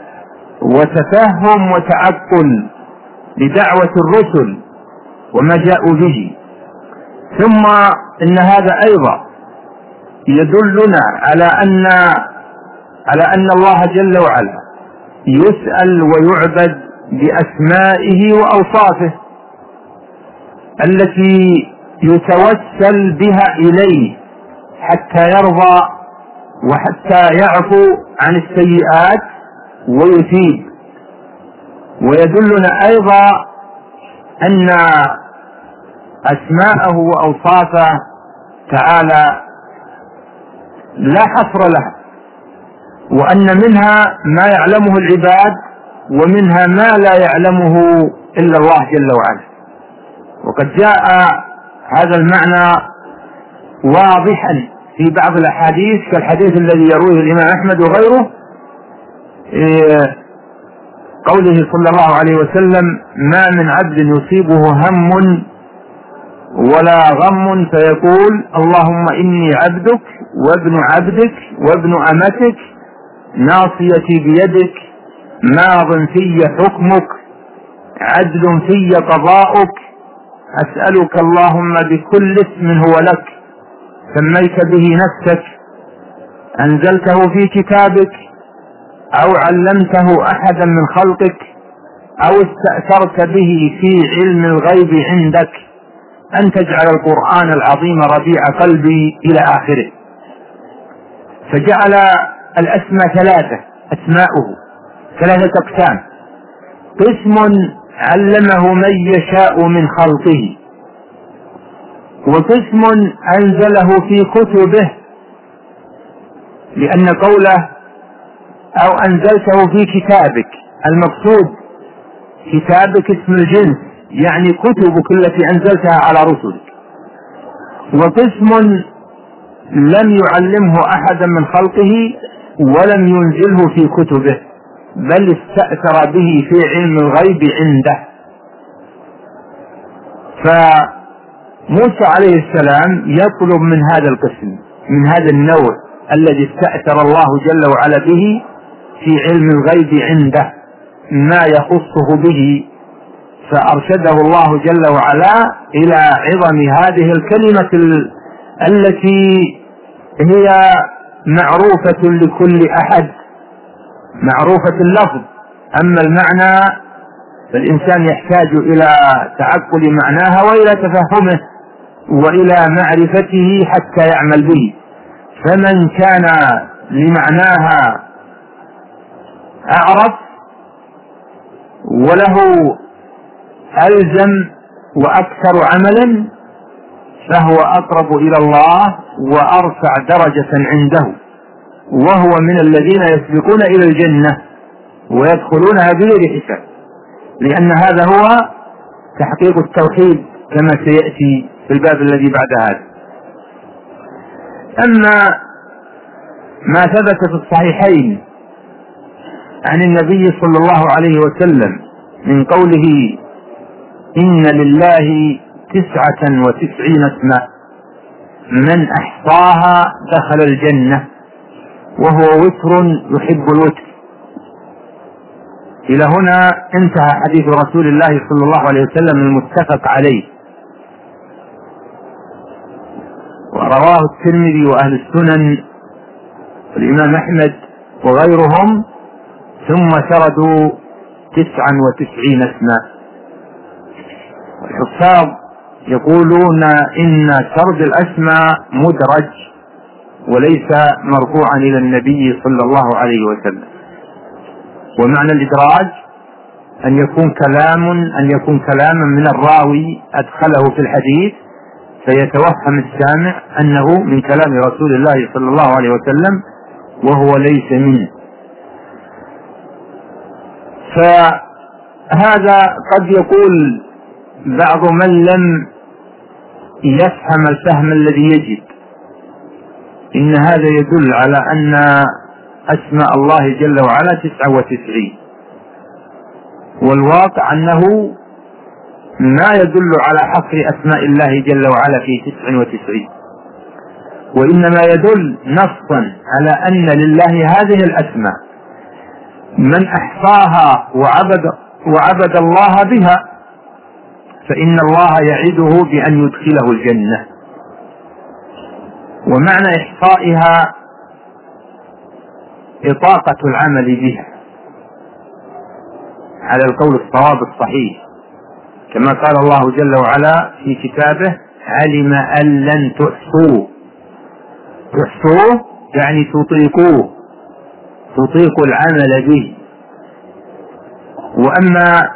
وتفهم وتعقل لدعوة الرسل وما جاءوا به. ثم إن هذا أيضا يدلنا على أن على أن الله جل وعلا يسأل ويعبد بأسمائه وأوصافه التي يتوسل بها إليه حتى يرضى وحتى يعفو عن السيئات ويثيب. ويدلنا أيضا أن أسماءه وأوصافه تعالى لا حصر لها، وأن منها ما يعلمه العباد ومنها ما لا يعلمه إلا الله جل وعلا. وقد جاء هذا المعنى واضحا في بعض الأحاديث كالحديث الذي يرويه الإمام أحمد وغيره، قوله صلى الله عليه وسلم: ما من عبد يصيبه هم ولا غم فيقول اللهم إني عبدك وابن عبدك وابن أمتك ناصيتي بيدك ماض في حكمك عدل في قضاؤك أسألك اللهم بكل اسم هو لك سميت به نفسك أنزلته في كتابك أو علمته أحدا من خلقك أو استأثرت به في علم الغيب عندك أن تجعل القرآن العظيم ربيع قلبي إلى آخره. فجعل الأسماء ثلاثة، أسماؤه ثلاثة أقسام: قسم علمه من يشاء من خلقه، وقسم أنزله في كتبه، لأن قوله أو أنزلته في كتابك، المقصود كتابك اسم الجنس، يعني كتبك التي أنزلتها على رسلك. وقسم لم يعلمه أحدا من خلقه ولم ينزله في كتبه، بل استأثر به في علم الغيب عنده. فموسى عليه السلام يطلب من هذا القسم، من هذا النوع الذي استأثر الله جل وعلا به في علم الغيب عنده ما يخصه به، فأرشده الله جل وعلا إلى عظم هذه الكلمة التي هي معروفة لكل أحد، معروفة اللفظ، أما المعنى فالإنسان يحتاج إلى تعقل معناها وإلى تفهمه وإلى معرفته حتى يعمل به. فمن كان لمعناها أعرف وله ألزم وأكثر عملا فهو أقرب إلى الله وأرفع درجة عنده، وهو من الذين يسبقون إلى الجنة ويدخلونها بغير حساب، لأن هذا هو تحقيق التوحيد كما سيأتي في الباب الذي بعد هذا. أما ما ثبت في الصحيحين عن النبي صلى الله عليه وسلم من قوله إن لله تسعة وتسعين اسما من أحصاها دخل الجنة وهو وتر يحب الوتر. إلى هنا انتهى حديث رسول الله صلى الله عليه وسلم المتفق عليه، ورواه الترمذي وأهل السنن والإمام أحمد وغيرهم، ثم سردوا تسعا وتسعين اسما. الحفاظ يقولون إن سرد الأسماء مدرج وليس مرفوعا إلى النبي صلى الله عليه وسلم. ومعنى الإدراج أن يكون كلام أن يكون كلاما من الراوي أدخله في الحديث فيتوهم السامع أنه من كلام رسول الله صلى الله عليه وسلم وهو ليس منه. فهذا قد يقول بعض من لم يفهم الفهم الذي يجب إن هذا يدل على أن أسماء الله جل وعلا تسعة وتسعين، والواقع أنه ما يدل على حصر أسماء الله جل وعلا في تسع وتسعين، وإنما يدل نصا على أن لله هذه الأسماء من أحصاها وعبد, وعبد الله بها فإن الله يعده بأن يدخله الجنة. ومعنى إحصائها إطاقة العمل بها على القول الصواب الصحيح، كما قال الله جل وعلا في كتابه علم أن لن تحصوه. تحصوه يعني تطيقوه، تطيق العمل به. وأما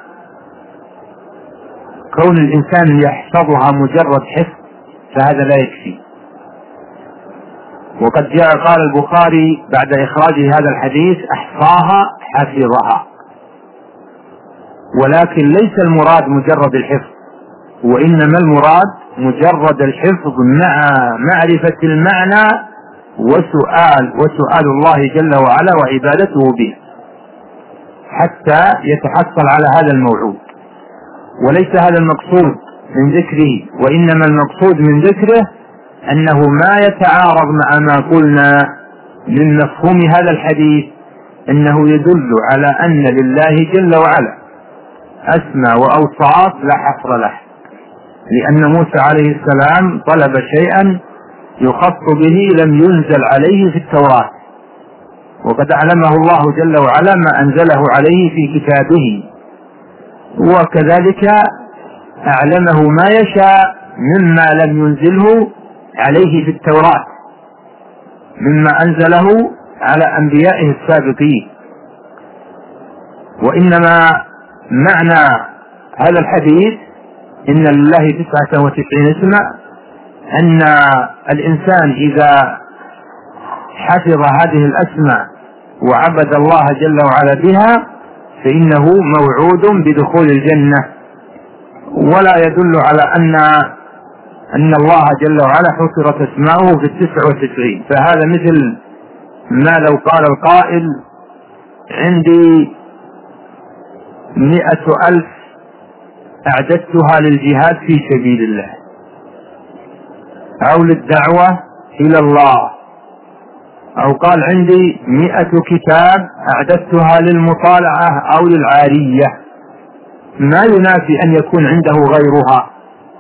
كون الإنسان يحفظها مجرد حفظ فهذا لا يكفي. وقد جاء قال البخاري بعد إخراجه هذا الحديث أحصاها حفظها، ولكن ليس المراد مجرد الحفظ، وإنما المراد مجرد الحفظ مع معرفة المعنى وسؤال وسؤال الله جل وعلا وعبادته به حتى يتحصل على هذا الموعود. وليس هذا المقصود من ذكره، وإنما المقصود من ذكره أنه ما يتعارض مع ما قلنا من مفهوم هذا الحديث، أنه يدل على أن لله جل وعلا أسماء وأوصاف لا حصر له، لأن موسى عليه السلام طلب شيئا يخص به لم ينزل عليه في التوراة، وقد أعلمه الله جل وعلا ما أنزله عليه في كتابه. وكذلك أعلمه ما يشاء مما لم ينزله عليه في التوراة مما أنزله على أنبيائه السابقين. وإنما معنى هذا الحديث إن لله تسعة وتسعين اسما أن الإنسان إذا حفظ هذه الأسماء وعبد الله جل وعلا بها فإنه موعود بدخول الجنة، ولا يدل على أن أن الله جل وعلا حصرت اسماؤه في التسع وتسعين. فهذا مثل ما لو قال القائل عندي مئة ألف أعددتها للجهاد في سبيل الله أو للدعوة إلى الله، أو قال عندي مئة كتاب أعددتها للمطالعة أو للعارية، ما ينافي أن يكون عنده غيرها،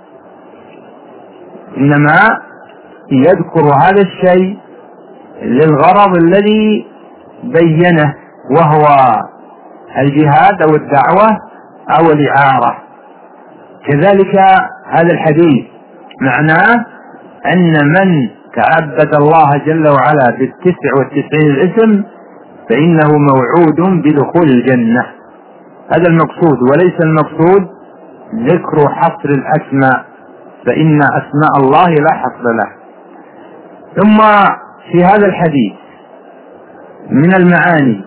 إنما يذكر هذا الشيء للغرض الذي بينه وهو الجهاد أو الدعوة أو الإعارة. كذلك هذا الحديث معناه أن من تعبد الله جل وعلا بالتسع والتسعين الاسم فإنه موعود بدخول الجنة. هذا المقصود، وليس المقصود ذكر حصر الأسماء، فإن أسماء الله لا حصر له. ثم في هذا الحديث من المعاني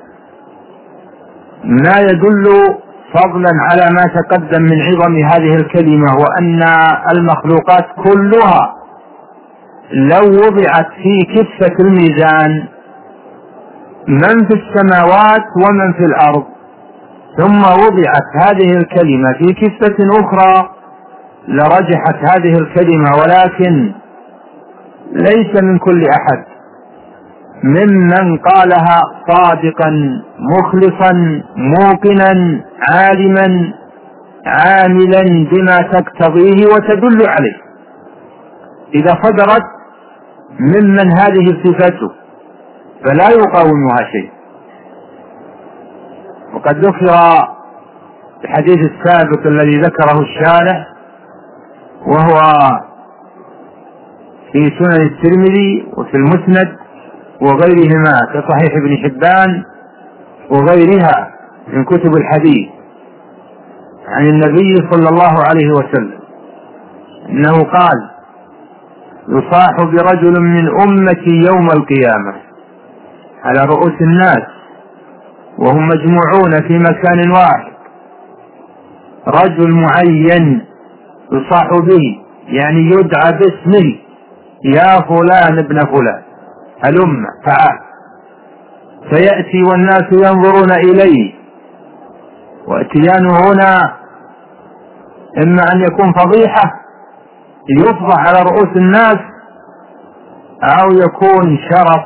ما يدل فضلا على ما تقدم من عظم هذه الكلمة، وأن المخلوقات كلها لو وضعت في كفة الميزان من في السماوات ومن في الأرض ثم وضعت هذه الكلمة في كفة أخرى لرجحت هذه الكلمة، ولكن ليس من كل أحد ممن قالها صادقا مخلصا موقنا عالما عاملا بما تقتضيه وتدل عليه. إذا صدرت ممن هذه صفته فلا يقاومها شيء. وقد ذكر الحديث السابق الذي ذكره الشارح وهو في سنن الترمذي وفي المسند وغيرهما كصحيح ابن حبان وغيرها من كتب الحديث عن النبي صلى الله عليه وسلم أنه قال: يصاح برجل من أمتي يوم القيامة على رؤوس الناس وهم مجموعون في مكان واحد، رجل معين يصاح به يعني يدعى باسمه: يا فلان ابن فلان هلم تعال، فيأتي والناس ينظرون إليه، واتيانه هنا إما أن يكون فضيحة يفضح على رؤوس الناس، أو يكون شرف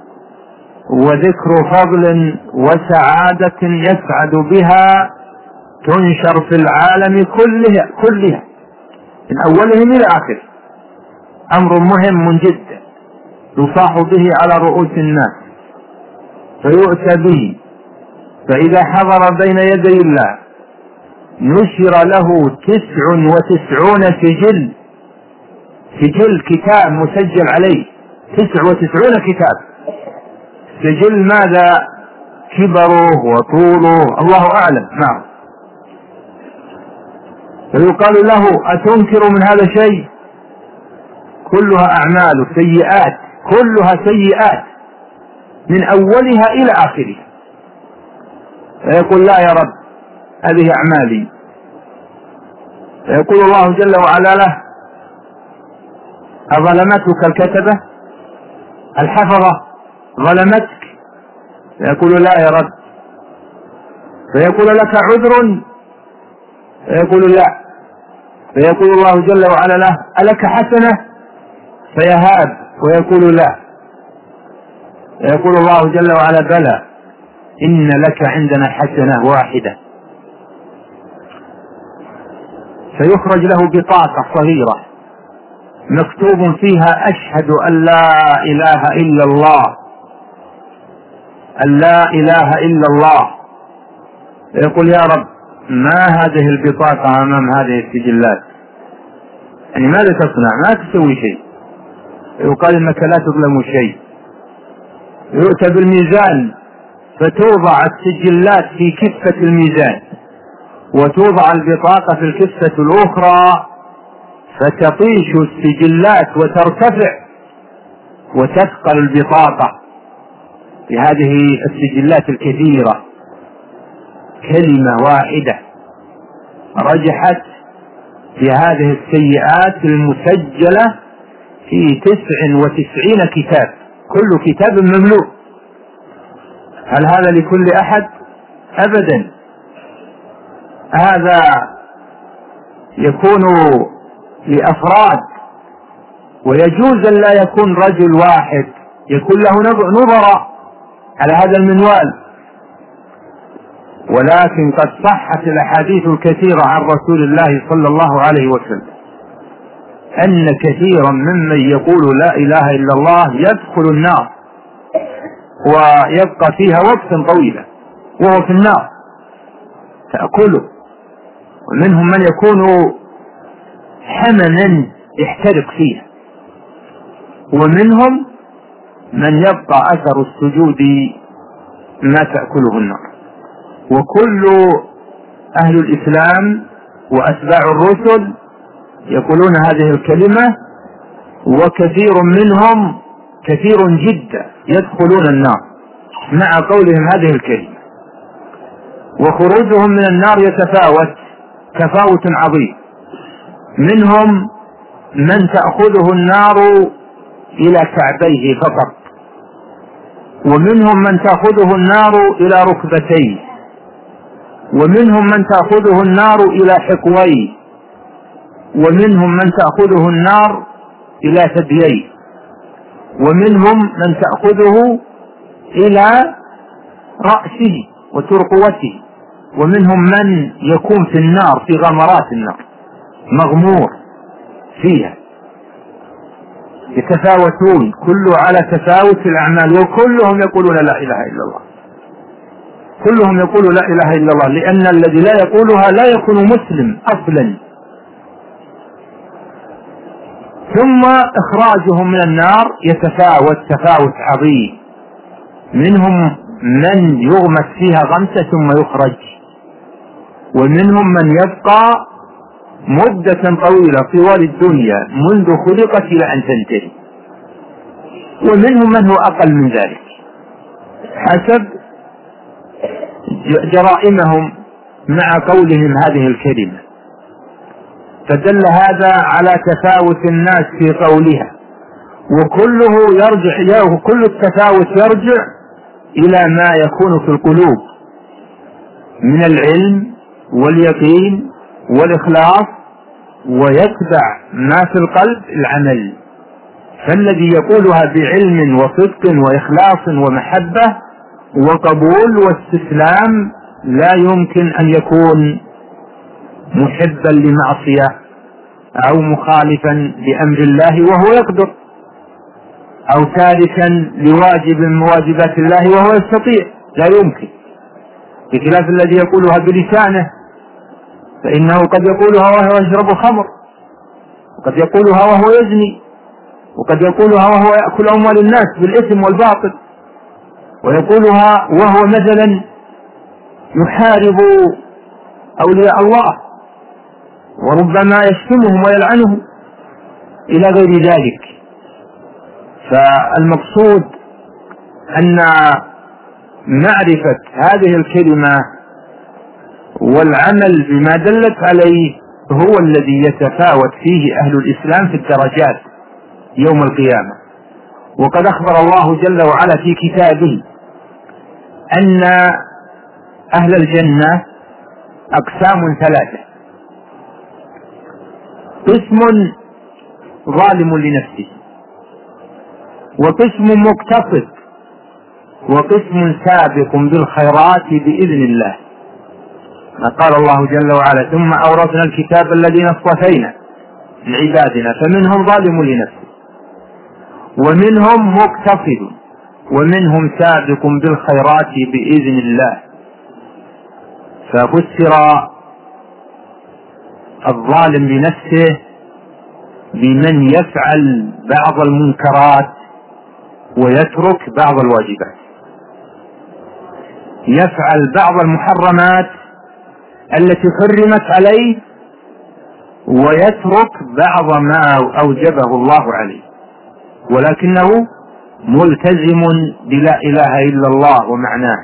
وذكر فضل وسعادة يسعد بها تنشر في العالم كلها كلها من أولهم إلى آخره. أمر مهم جدا يصاح به على رؤوس الناس فيؤتى به، فإذا حضر بين يدي الله نشر له تسع وتسعون سجل سجل كتاب مسجل عليه تسع وتسعون كتاب. سجل ماذا؟ كبره وطوله الله أعلم. نعم. فيقال له: أتنكر من هذا شيء؟ كلها أعمال سيئات، كلها سيئات من أولها إلى آخرها. فيقول: لا يا رب، هذه أعمالي. فيقول الله جل وعلا له: أظلمتك الكتبة الحفظة ظلمتك؟ فيقول: لا يا رب. فيقول: لك عذر؟ فيقول: لا. فيقول الله جل وعلا له: ألك حسنة؟ فيهاب ويقول: لا. فيقول الله جل وعلا: بلى، إن لك عندنا حسنة واحدة. فيخرج له بطاقة صغيرة مكتوب فيها: أشهد أن لا إله إلا الله، أن لا إله إلا الله. يقول: يا رب، ما هذه البطاقة أمام هذه السجلات؟ يعني ماذا تصنع؟ ما تسوي شيء. يقال إنك لا تظلم شيء. يؤتى بالميزان فتوضع السجلات في كفة الميزان، وتوضع البطاقة في الكفة الأخرى، فتطيش السجلات وترتفع وتثقل البطاقة بهذه السجلات الكثيرة. كلمة واحدة رجحت في هذه السيئات المسجلة في تسع وتسعين كتاب، كل كتاب مملوء. هل هذا لكل أحد؟ أبدا. هذا يكون لأفراد، ويجوز أن لا يكون رجل واحد يكون له نظرة على هذا المنوال. ولكن قد صحت الأحاديث الكثيرة عن رسول الله صلى الله عليه وسلم أن كثيرا ممن يقول لا إله إلا الله يدخل النار ويبقى فيها وقتا طويلا وهو في النار تأكله، ومنهم من يكون حمما يحترق فيها، ومنهم من يبقى أثر السجود ما تأكله النار. وكل أهل الإسلام وأتباع الرسل يقولون هذه الكلمة، وكثير منهم كثير جدا يدخلون النار مع قولهم هذه الكلمة، وخروجهم من النار يتفاوت تفاوت عظيم. منهم من تأخذه النار إلى كعبيه فقط، ومنهم من تأخذه النار إلى ركبتيه، ومنهم من تأخذه النار إلى حقويه، ومنهم من تأخذه النار إلى ثدييه، ومنهم من تأخذه إلى رأسه وترقوته، ومنهم من يكون في النار في غمرات النار مغمور فيها. يتفاوتون كل على تفاوت الأعمال، وكلهم يقولون لا إله إلا الله، كلهم يقولون لا إله إلا الله، لأن الذي لا يقولها لا يكون مسلم أصلا. ثم إخراجهم من النار يتفاوت تفاوت عظيم، منهم من يغمس فيها غمسة ثم يخرج، ومنهم من يبقى مدة طويلة طوال الدنيا منذ خلقت إلى أن تنتهي، ومنهم من هو أقل من ذلك حسب جرائمهم مع قولهم هذه الكلمة. فدل هذا على تفاوت الناس في قولها، وكله يرجع كل التفاوت يرجع إلى ما يكون في القلوب من العلم واليقين والإخلاص، ويتبع ما في القلب العمل. فالذي يقولها بعلم وصدق وإخلاص ومحبة وقبول واستسلام لا يمكن أن يكون محبا لمعصية أو مخالفا لأمر الله وهو يقدر، أو تاركا لواجب من واجبات الله وهو يستطيع، لا يمكن. بخلاف الذي يقولها بلسانه، فإنه قد يقولها وهو يشرب خمر، وقد يقولها وهو يزني، وقد يقولها وهو يأكل أموال الناس بالإثم والباطل، ويقولها وهو مثلا يحارب أولياء الله وربما يشتمهم ويلعنهم إلى غير ذلك. فالمقصود أن معرفة هذه الكلمة والعمل بما دلت عليه هو الذي يتفاوت فيه أهل الإسلام في الدرجات يوم القيامة. وقد أخبر الله جل وعلا في كتابه أن أهل الجنة أقسام ثلاثة: قسم ظالم لنفسه، وقسم مقتصد، وقسم سابق بالخيرات بإذن الله. ما قال الله جل وعلا: ثم أورثنا الكتاب الذين اصطفينا من عبادنا فمنهم ظالم لنفسه ومنهم مقتصد ومنهم سابق بالخيرات بإذن الله. ففسر الظالم لنفسه بمن يفعل بعض المنكرات ويترك بعض الواجبات، يفعل بعض المحرمات التي حرمت عليه ويترك بعض ما أوجبه الله عليه، ولكنه ملتزم بلا إله إلا الله ومعناه،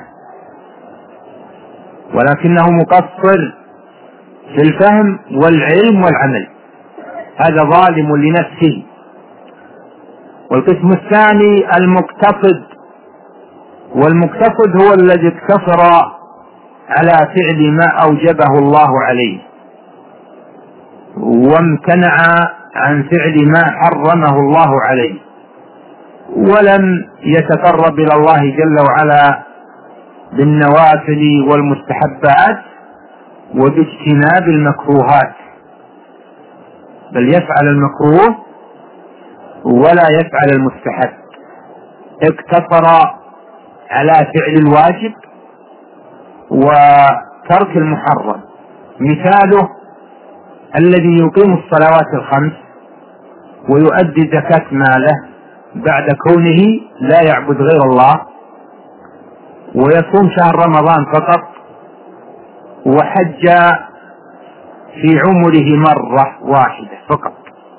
ولكنه مقصر في الفهم والعلم والعمل، هذا ظالم لنفسه. والقسم الثاني المقتصد، والمقتصد هو الذي اقتصر على فعل ما أوجبه الله عليه وامتنع عن فعل ما حرمه الله عليه، ولم يتقرب إلى الله جل وعلا بالنوافل والمستحبات وباجتناب المكروهات، بل يفعل المكروه ولا يفعل المستحب، اقتصر على فعل الواجب وترك المحرم. مثاله الذي يقيم الصلوات الخمس ويؤدي زكاة ماله بعد كونه لا يعبد غير الله، ويصوم شهر رمضان فقط، وحج في عمره مرة واحدة فقط.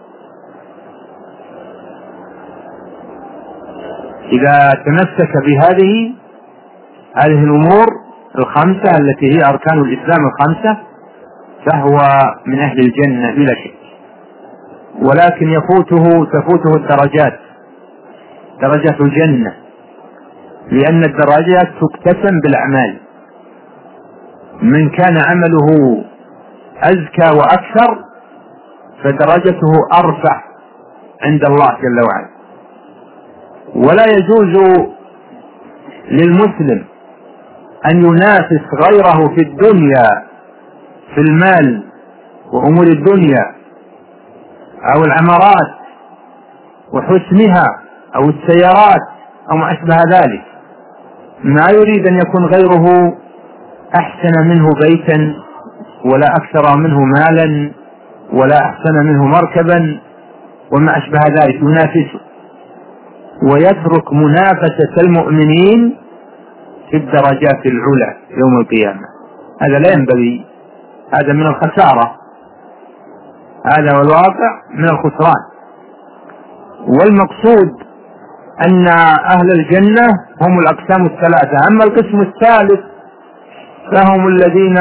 إذا تمسك بهذه هذه الأمور الخمسة التي هي أركان الإسلام الخمسة فهو من أهل الجنة بلا شك، ولكن يفوته تفوته الدرجات، درجات الجنة، لأن الدرجات تقتسم بالأعمال، من كان عمله أزكى وأكثر فدرجته أرفع عند الله جل وعلا. ولا يجوز للمسلم أن ينافس غيره في الدنيا في المال وأمور الدنيا أو العمارات وحسنها أو السيارات أو ما أشبه ذلك، ما يريد أن يكون غيره أحسن منه بيتا ولا أكثر منه مالا ولا أحسن منه مركبا وما أشبه ذلك، ينافسه ويترك منافسة المؤمنين في الدرجات العلى يوم القيامة. هذا لا ينبغي، هذا من الخسارة، هذا هو الواقع من الخسران. والمقصود أن أهل الجنة هم الأقسام الثلاثة. أما القسم الثالث فهم الذين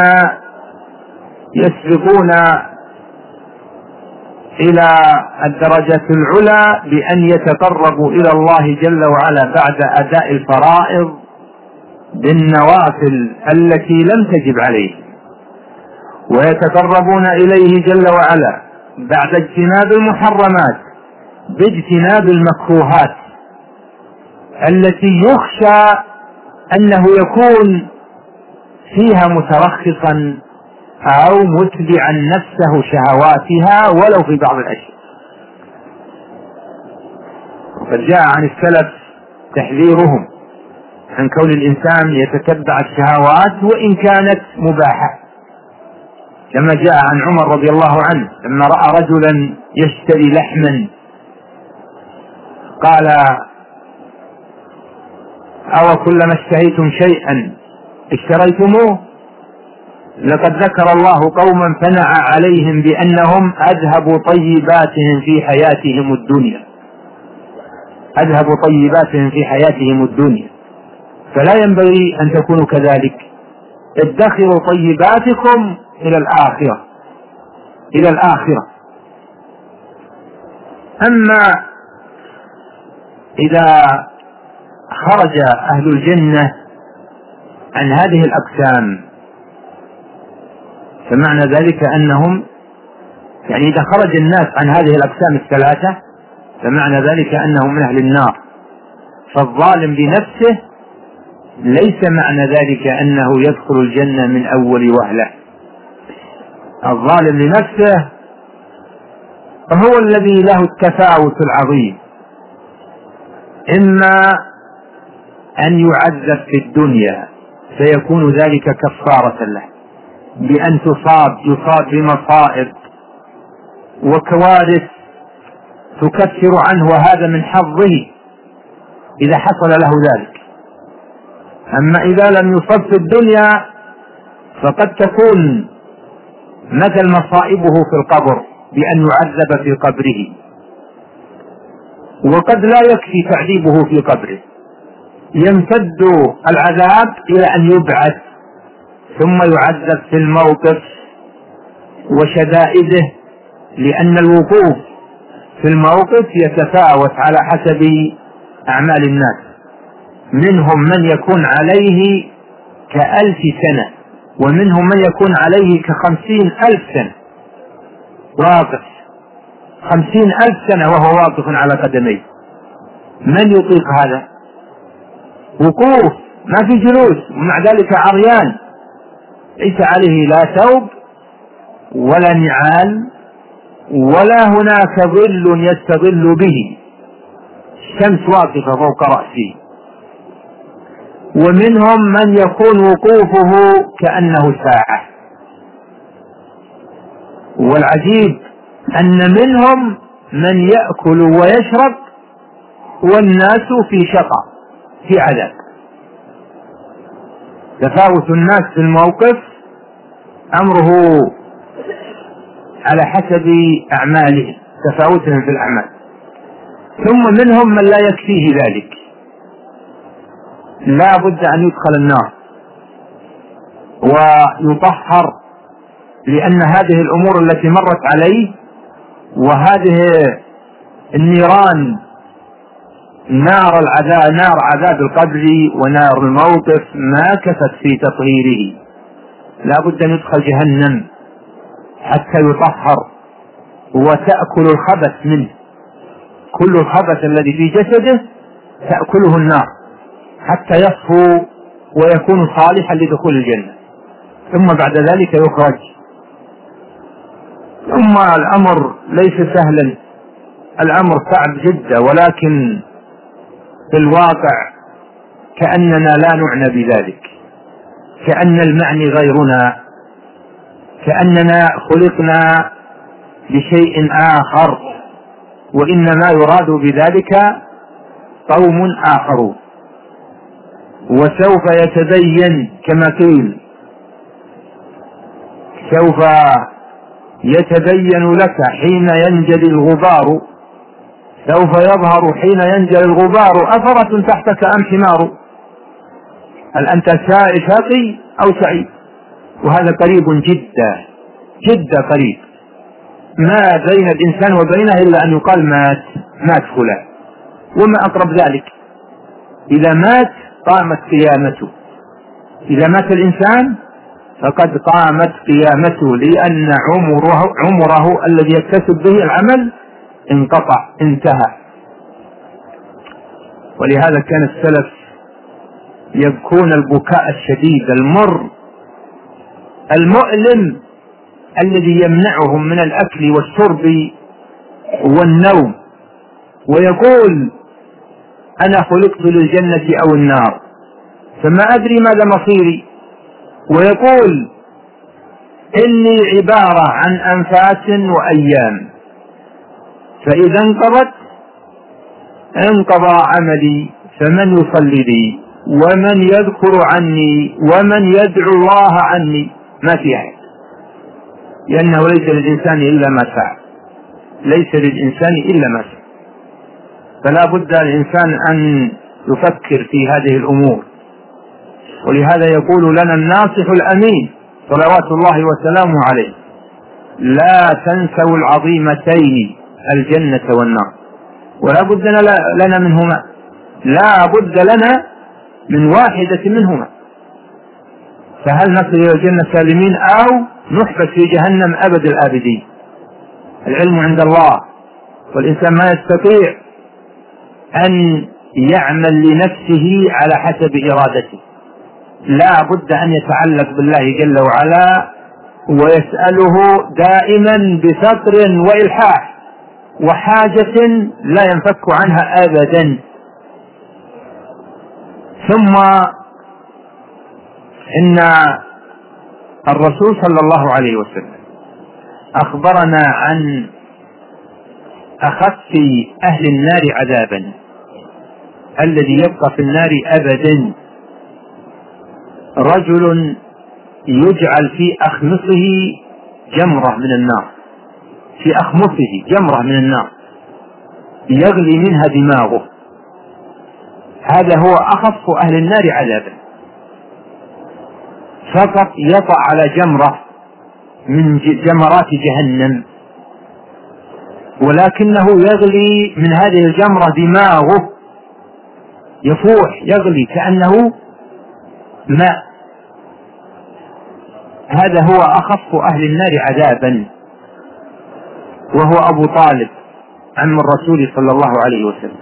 يسبقون إلى الدرجة العلى بأن يتقربوا إلى الله جل وعلا بعد أداء الفرائض بالنوافل التي لم تجب عليه، ويتقربون إليه جل وعلا بعد اجتناب المحرمات باجتناب المكروهات التي يخشى أنه يكون فيها مترخصا أو متبعا نفسه شهواتها ولو في بعض الأشياء. وقد جاء عن السلف تحذيرهم عن كون الإنسان يتتبع الشهوات وإن كانت مباحة، كما جاء عن عمر رضي الله عنه لما رأى رجلا يشتري لحما قال: أو كلما اشتهيتم شيئا اشتريتموه؟ لقد ذكر الله قوما فنعى عليهم بأنهم أذهبوا طيباتهم في حياتهم الدنيا، أذهبوا طيباتهم في حياتهم الدنيا، فلا ينبغي أن تكونوا كذلك، ادخروا طيباتكم إلى الآخرة إلى الآخرة. أما إذا خرج أهل الجنة عن هذه الأقسام فمعنى ذلك أنهم يعني إذا خرج الناس عن هذه الأقسام الثلاثة فمعنى ذلك أنهم من أهل النار. فالظالم بنفسه ليس معنى ذلك أنه يدخل الجنة من أول وهلة. الظالم لنفسه هو الذي له التفاوت العظيم، إما أن يعذب في الدنيا فيكون ذلك كفارة له بأن تصاب يصاب بمصائب وكوارث تكفر عنه، وهذا من حظه إذا حصل له ذلك. أما إذا لم يصب في الدنيا فقد تكون مثل مصائبه في القبر بأن يعذب في قبره، وقد لا يكفي تعذيبه في قبره، يمتد العذاب إلى أن يبعث ثم يعذب في الموقف وشدائده، لأن الوقوف في الموقف يتفاوت على حسب أعمال الناس. منهم من يكون عليه كألف سنة، ومنهم من يكون عليه كخمسين ألف سنة واقف، خمسين ألف سنة وهو واقف على قدميه. من يطيق هذا؟ وقوف ما في جلوس، ومع ذلك عريان، ليس عليه لا ثوب ولا نعال ولا هناك ظل يستظل به، الشمس واقفة فوق رأسه. ومنهم من يكون وقوفه كأنه ساعة. والعجيب أن منهم من يأكل ويشرب والناس في شقاء في عذاب. تفاوت الناس في الموقف أمره على حسب أعمالهم، تفاوتهم في الأعمال. ثم منهم من لا يكفيه ذلك، لا بد أن يدخل النار ويطهر، لأن هذه الأمور التي مرت عليه وهذه النيران، نار العذاب، نار عذاب القبر ونار الموقف، ما كفت في تطهيره، لا بد أن يدخل جهنم حتى يطهر وتأكل الخبث منه. كل الخبث الذي في جسده تأكله النار حتى يصفو ويكون صالحا لدخول الجنة، ثم بعد ذلك يخرج. ثم الأمر ليس سهلا، الأمر صعب جدا، ولكن في الواقع كأننا لا نعنى بذلك، كأن المعني غيرنا، كأننا خلقنا لشيء آخر، وإنما يراد بذلك قوم آخرون. وسوف يتبين كما قيل، سوف يتبين لك حين ينجلي الغبار، سوف يظهر حين ينجلي الغبار أفرة تحتك أم حمار، هل أنت شقي أو سعيد؟ وهذا قريب جدا جدا قريب، ما بين الإنسان وبينه إلا أن يقال مات مات فلان، وما أقرب ذلك. إذا مات قامت قيامته، إذا مات الإنسان فقد قامت قيامته، لأن عمره, عمره الذي يكتسب به العمل انقطع انتهى. ولهذا كان السلف يبكون البكاء الشديد المر المؤلم الذي يمنعهم من الأكل والشرب والنوم، ويقول أنا خلقت للجنة أو النار فما أدري ماذا مصيري، ويقول إني عبارة عن أنفاس وأيام، فإذا انقضت انقضى عملي، فمن يصلي لي ومن يذكر عني ومن يدعو الله عني؟ ما في أحد، لأنه ليس للإنسان إلا ما سعى، ليس للإنسان إلا ما سعى. فلا بد الإنسان أن يفكر في هذه الأمور. ولهذا يقول لنا الناصح الأمين صلوات الله وسلامه عليه: لا تنسوا العظيمتين الجنة والنار. ولا بد لنا منهما، لا بد لنا من واحدة منهما. فهل نصل إلى الجنة سالمين أو نحبس في جهنم أبد الآبدين؟ العلم عند الله، والإنسان ما يستطيع أن يعمل لنفسه على حسب إرادته، لا بد أن يتعلق بالله جل وعلا ويسأله دائما بفقر وإلحاح وحاجة لا ينفك عنها أبدا. ثم إن الرسول صلى الله عليه وسلم أخبرنا عن أخف أهل النار عذابا، الذي يبقى في النار أبدا رجل يجعل في أخمصه جمرة من النار، في أخمصه جمرة من النار يغلي منها دماغه، هذا هو أخف أهل النار عذابا، فقط يطع على جمرة من جمرات جهنم، ولكنه يغلي من هذه الجمرة دماغه، يفوح يغلي كأنه ماء، هذا هو أخف أهل النار عذابا، وهو أبو طالب عم الرسول صلى الله عليه وسلم،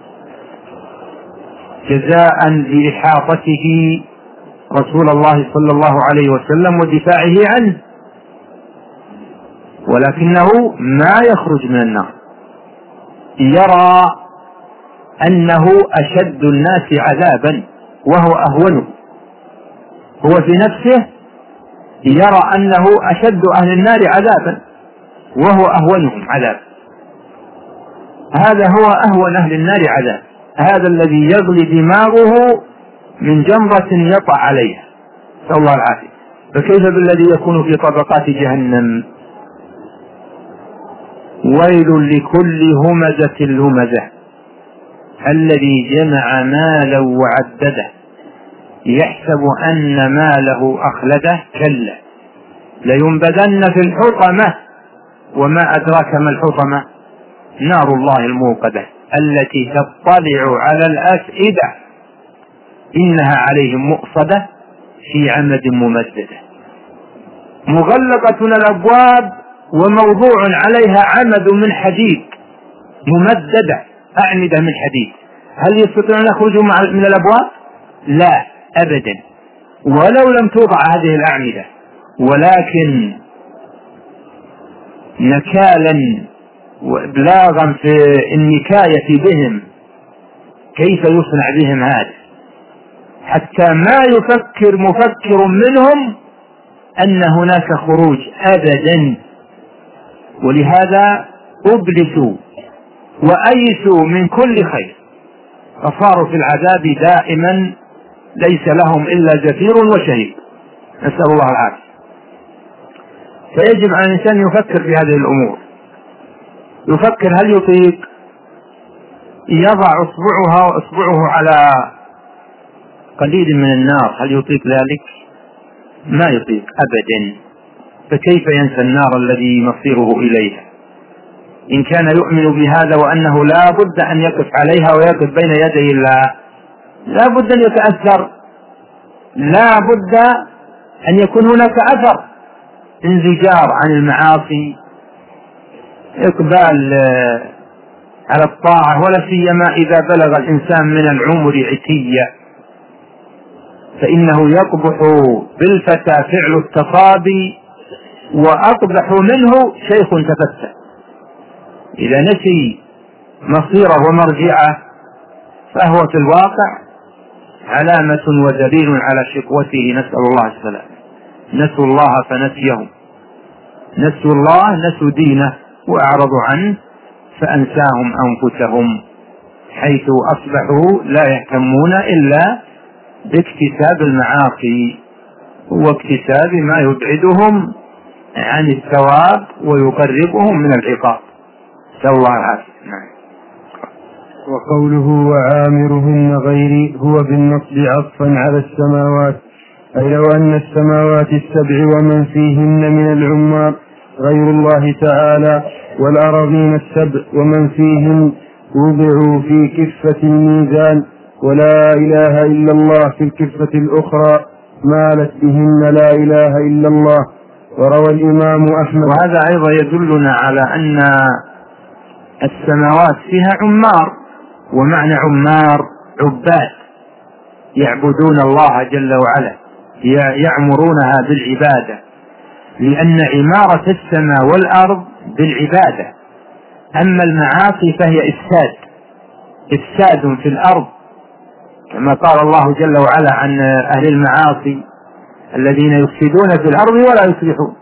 جزاء لإحاطته رسول الله صلى الله عليه وسلم ودفاعه عنه، ولكنه ما يخرج من النار، يرى أنه أشد الناس عذابا وهو أهونه، هو في نفسه يرى أنه أشد أهل النار عذابا وهو أهونهم عذاب، هذا هو أهون أهل النار عذاب، هذا الذي يغلي دماغه من جمرة يطع عليها، نسأل الله العافية. فكيف بالذي يكون في طبقات جهنم؟ ويل لكل همزة لمزة الذي جمع مالا وعدده يحسب أن ماله أخلده، كلا لينبذن في الحطمة، وما أدراك ما الحطمة؟ نار الله الموقدة التي تطلع على الأفئدة إنها عليهم مؤصدة في عمد ممددة، مغلقة الأبواب وموضوع عليها عمد من حديد ممددة، أعمدة من حديد، هل يستطيعون أن يخرجوا من الأبواب؟ لا أبدا، ولو لم توضع هذه الأعمدة، ولكن نكالا وإبلاغا في النكاية بهم كيف يصنع بهم هذا، حتى ما يفكر مفكر منهم أن هناك خروج أبدا، ولهذا أبلسوا وأيسوا من كل خير، فصاروا في العذاب دائما ليس لهم إلا زفير وشهيق، نسأل الله العافية. فيجب على الإنسان يفكر في هذه الأمور، يفكر هل يطيق يضع أصبعها أصبعه على قليل من النار، هل يطيق ذلك؟ ما يطيق أبدا، فكيف ينسى النار الذي مصيره إليها؟ إن كان يؤمن بهذا وأنه لا بد أن يقف عليها ويقف بين يدي الله، لا بد أن يتأثر، لا بد أن يكون هناك أثر، انزجار عن المعاصي، إقبال على الطاعة، ولا سيما إذا بلغ الإنسان من العمر عتية، فإنه يقبح بالفتى فعل التصابي، وأقبح منه شيخ تفتى، إذا نسي مصيره ومرجعه فهو في الواقع علامة ودليل على شقوته، نسأل الله السلام. نسوا الله فنسيهم، نسوا الله نسوا دينه وأعرضوا عنه فأنساهم أنفسهم، حيث أصبحوا لا يهتمون إلا باكتساب المعاصي واكتساب ما يبعدهم عن الثواب ويقربهم من العقاب، نسأل الله العافية. وقوله وعامرهن غيري هو بالنصب عطفا على السماوات، أي لو أن السماوات السبع ومن فيهن من العمار غير الله تعالى، والأراضين السبع ومن فيهن وضعوا في كفة الميزان ولا إله إلا الله في الكفة الأخرى مالت بهن لا إله إلا الله. وروى الإمام أحمد. وهذا أيضا يدلنا على أن السماوات فيها عمار، ومعنى عمار عباد يعبدون الله جل وعلا، يعمرونها بالعبادة، لأن عمارة السماء والأرض بالعبادة، أما المعاصي فهي إفساد إفساد في الأرض، كما قال الله جل وعلا عن أهل المعاصي الذين يفسدون في الأرض ولا يصلحون.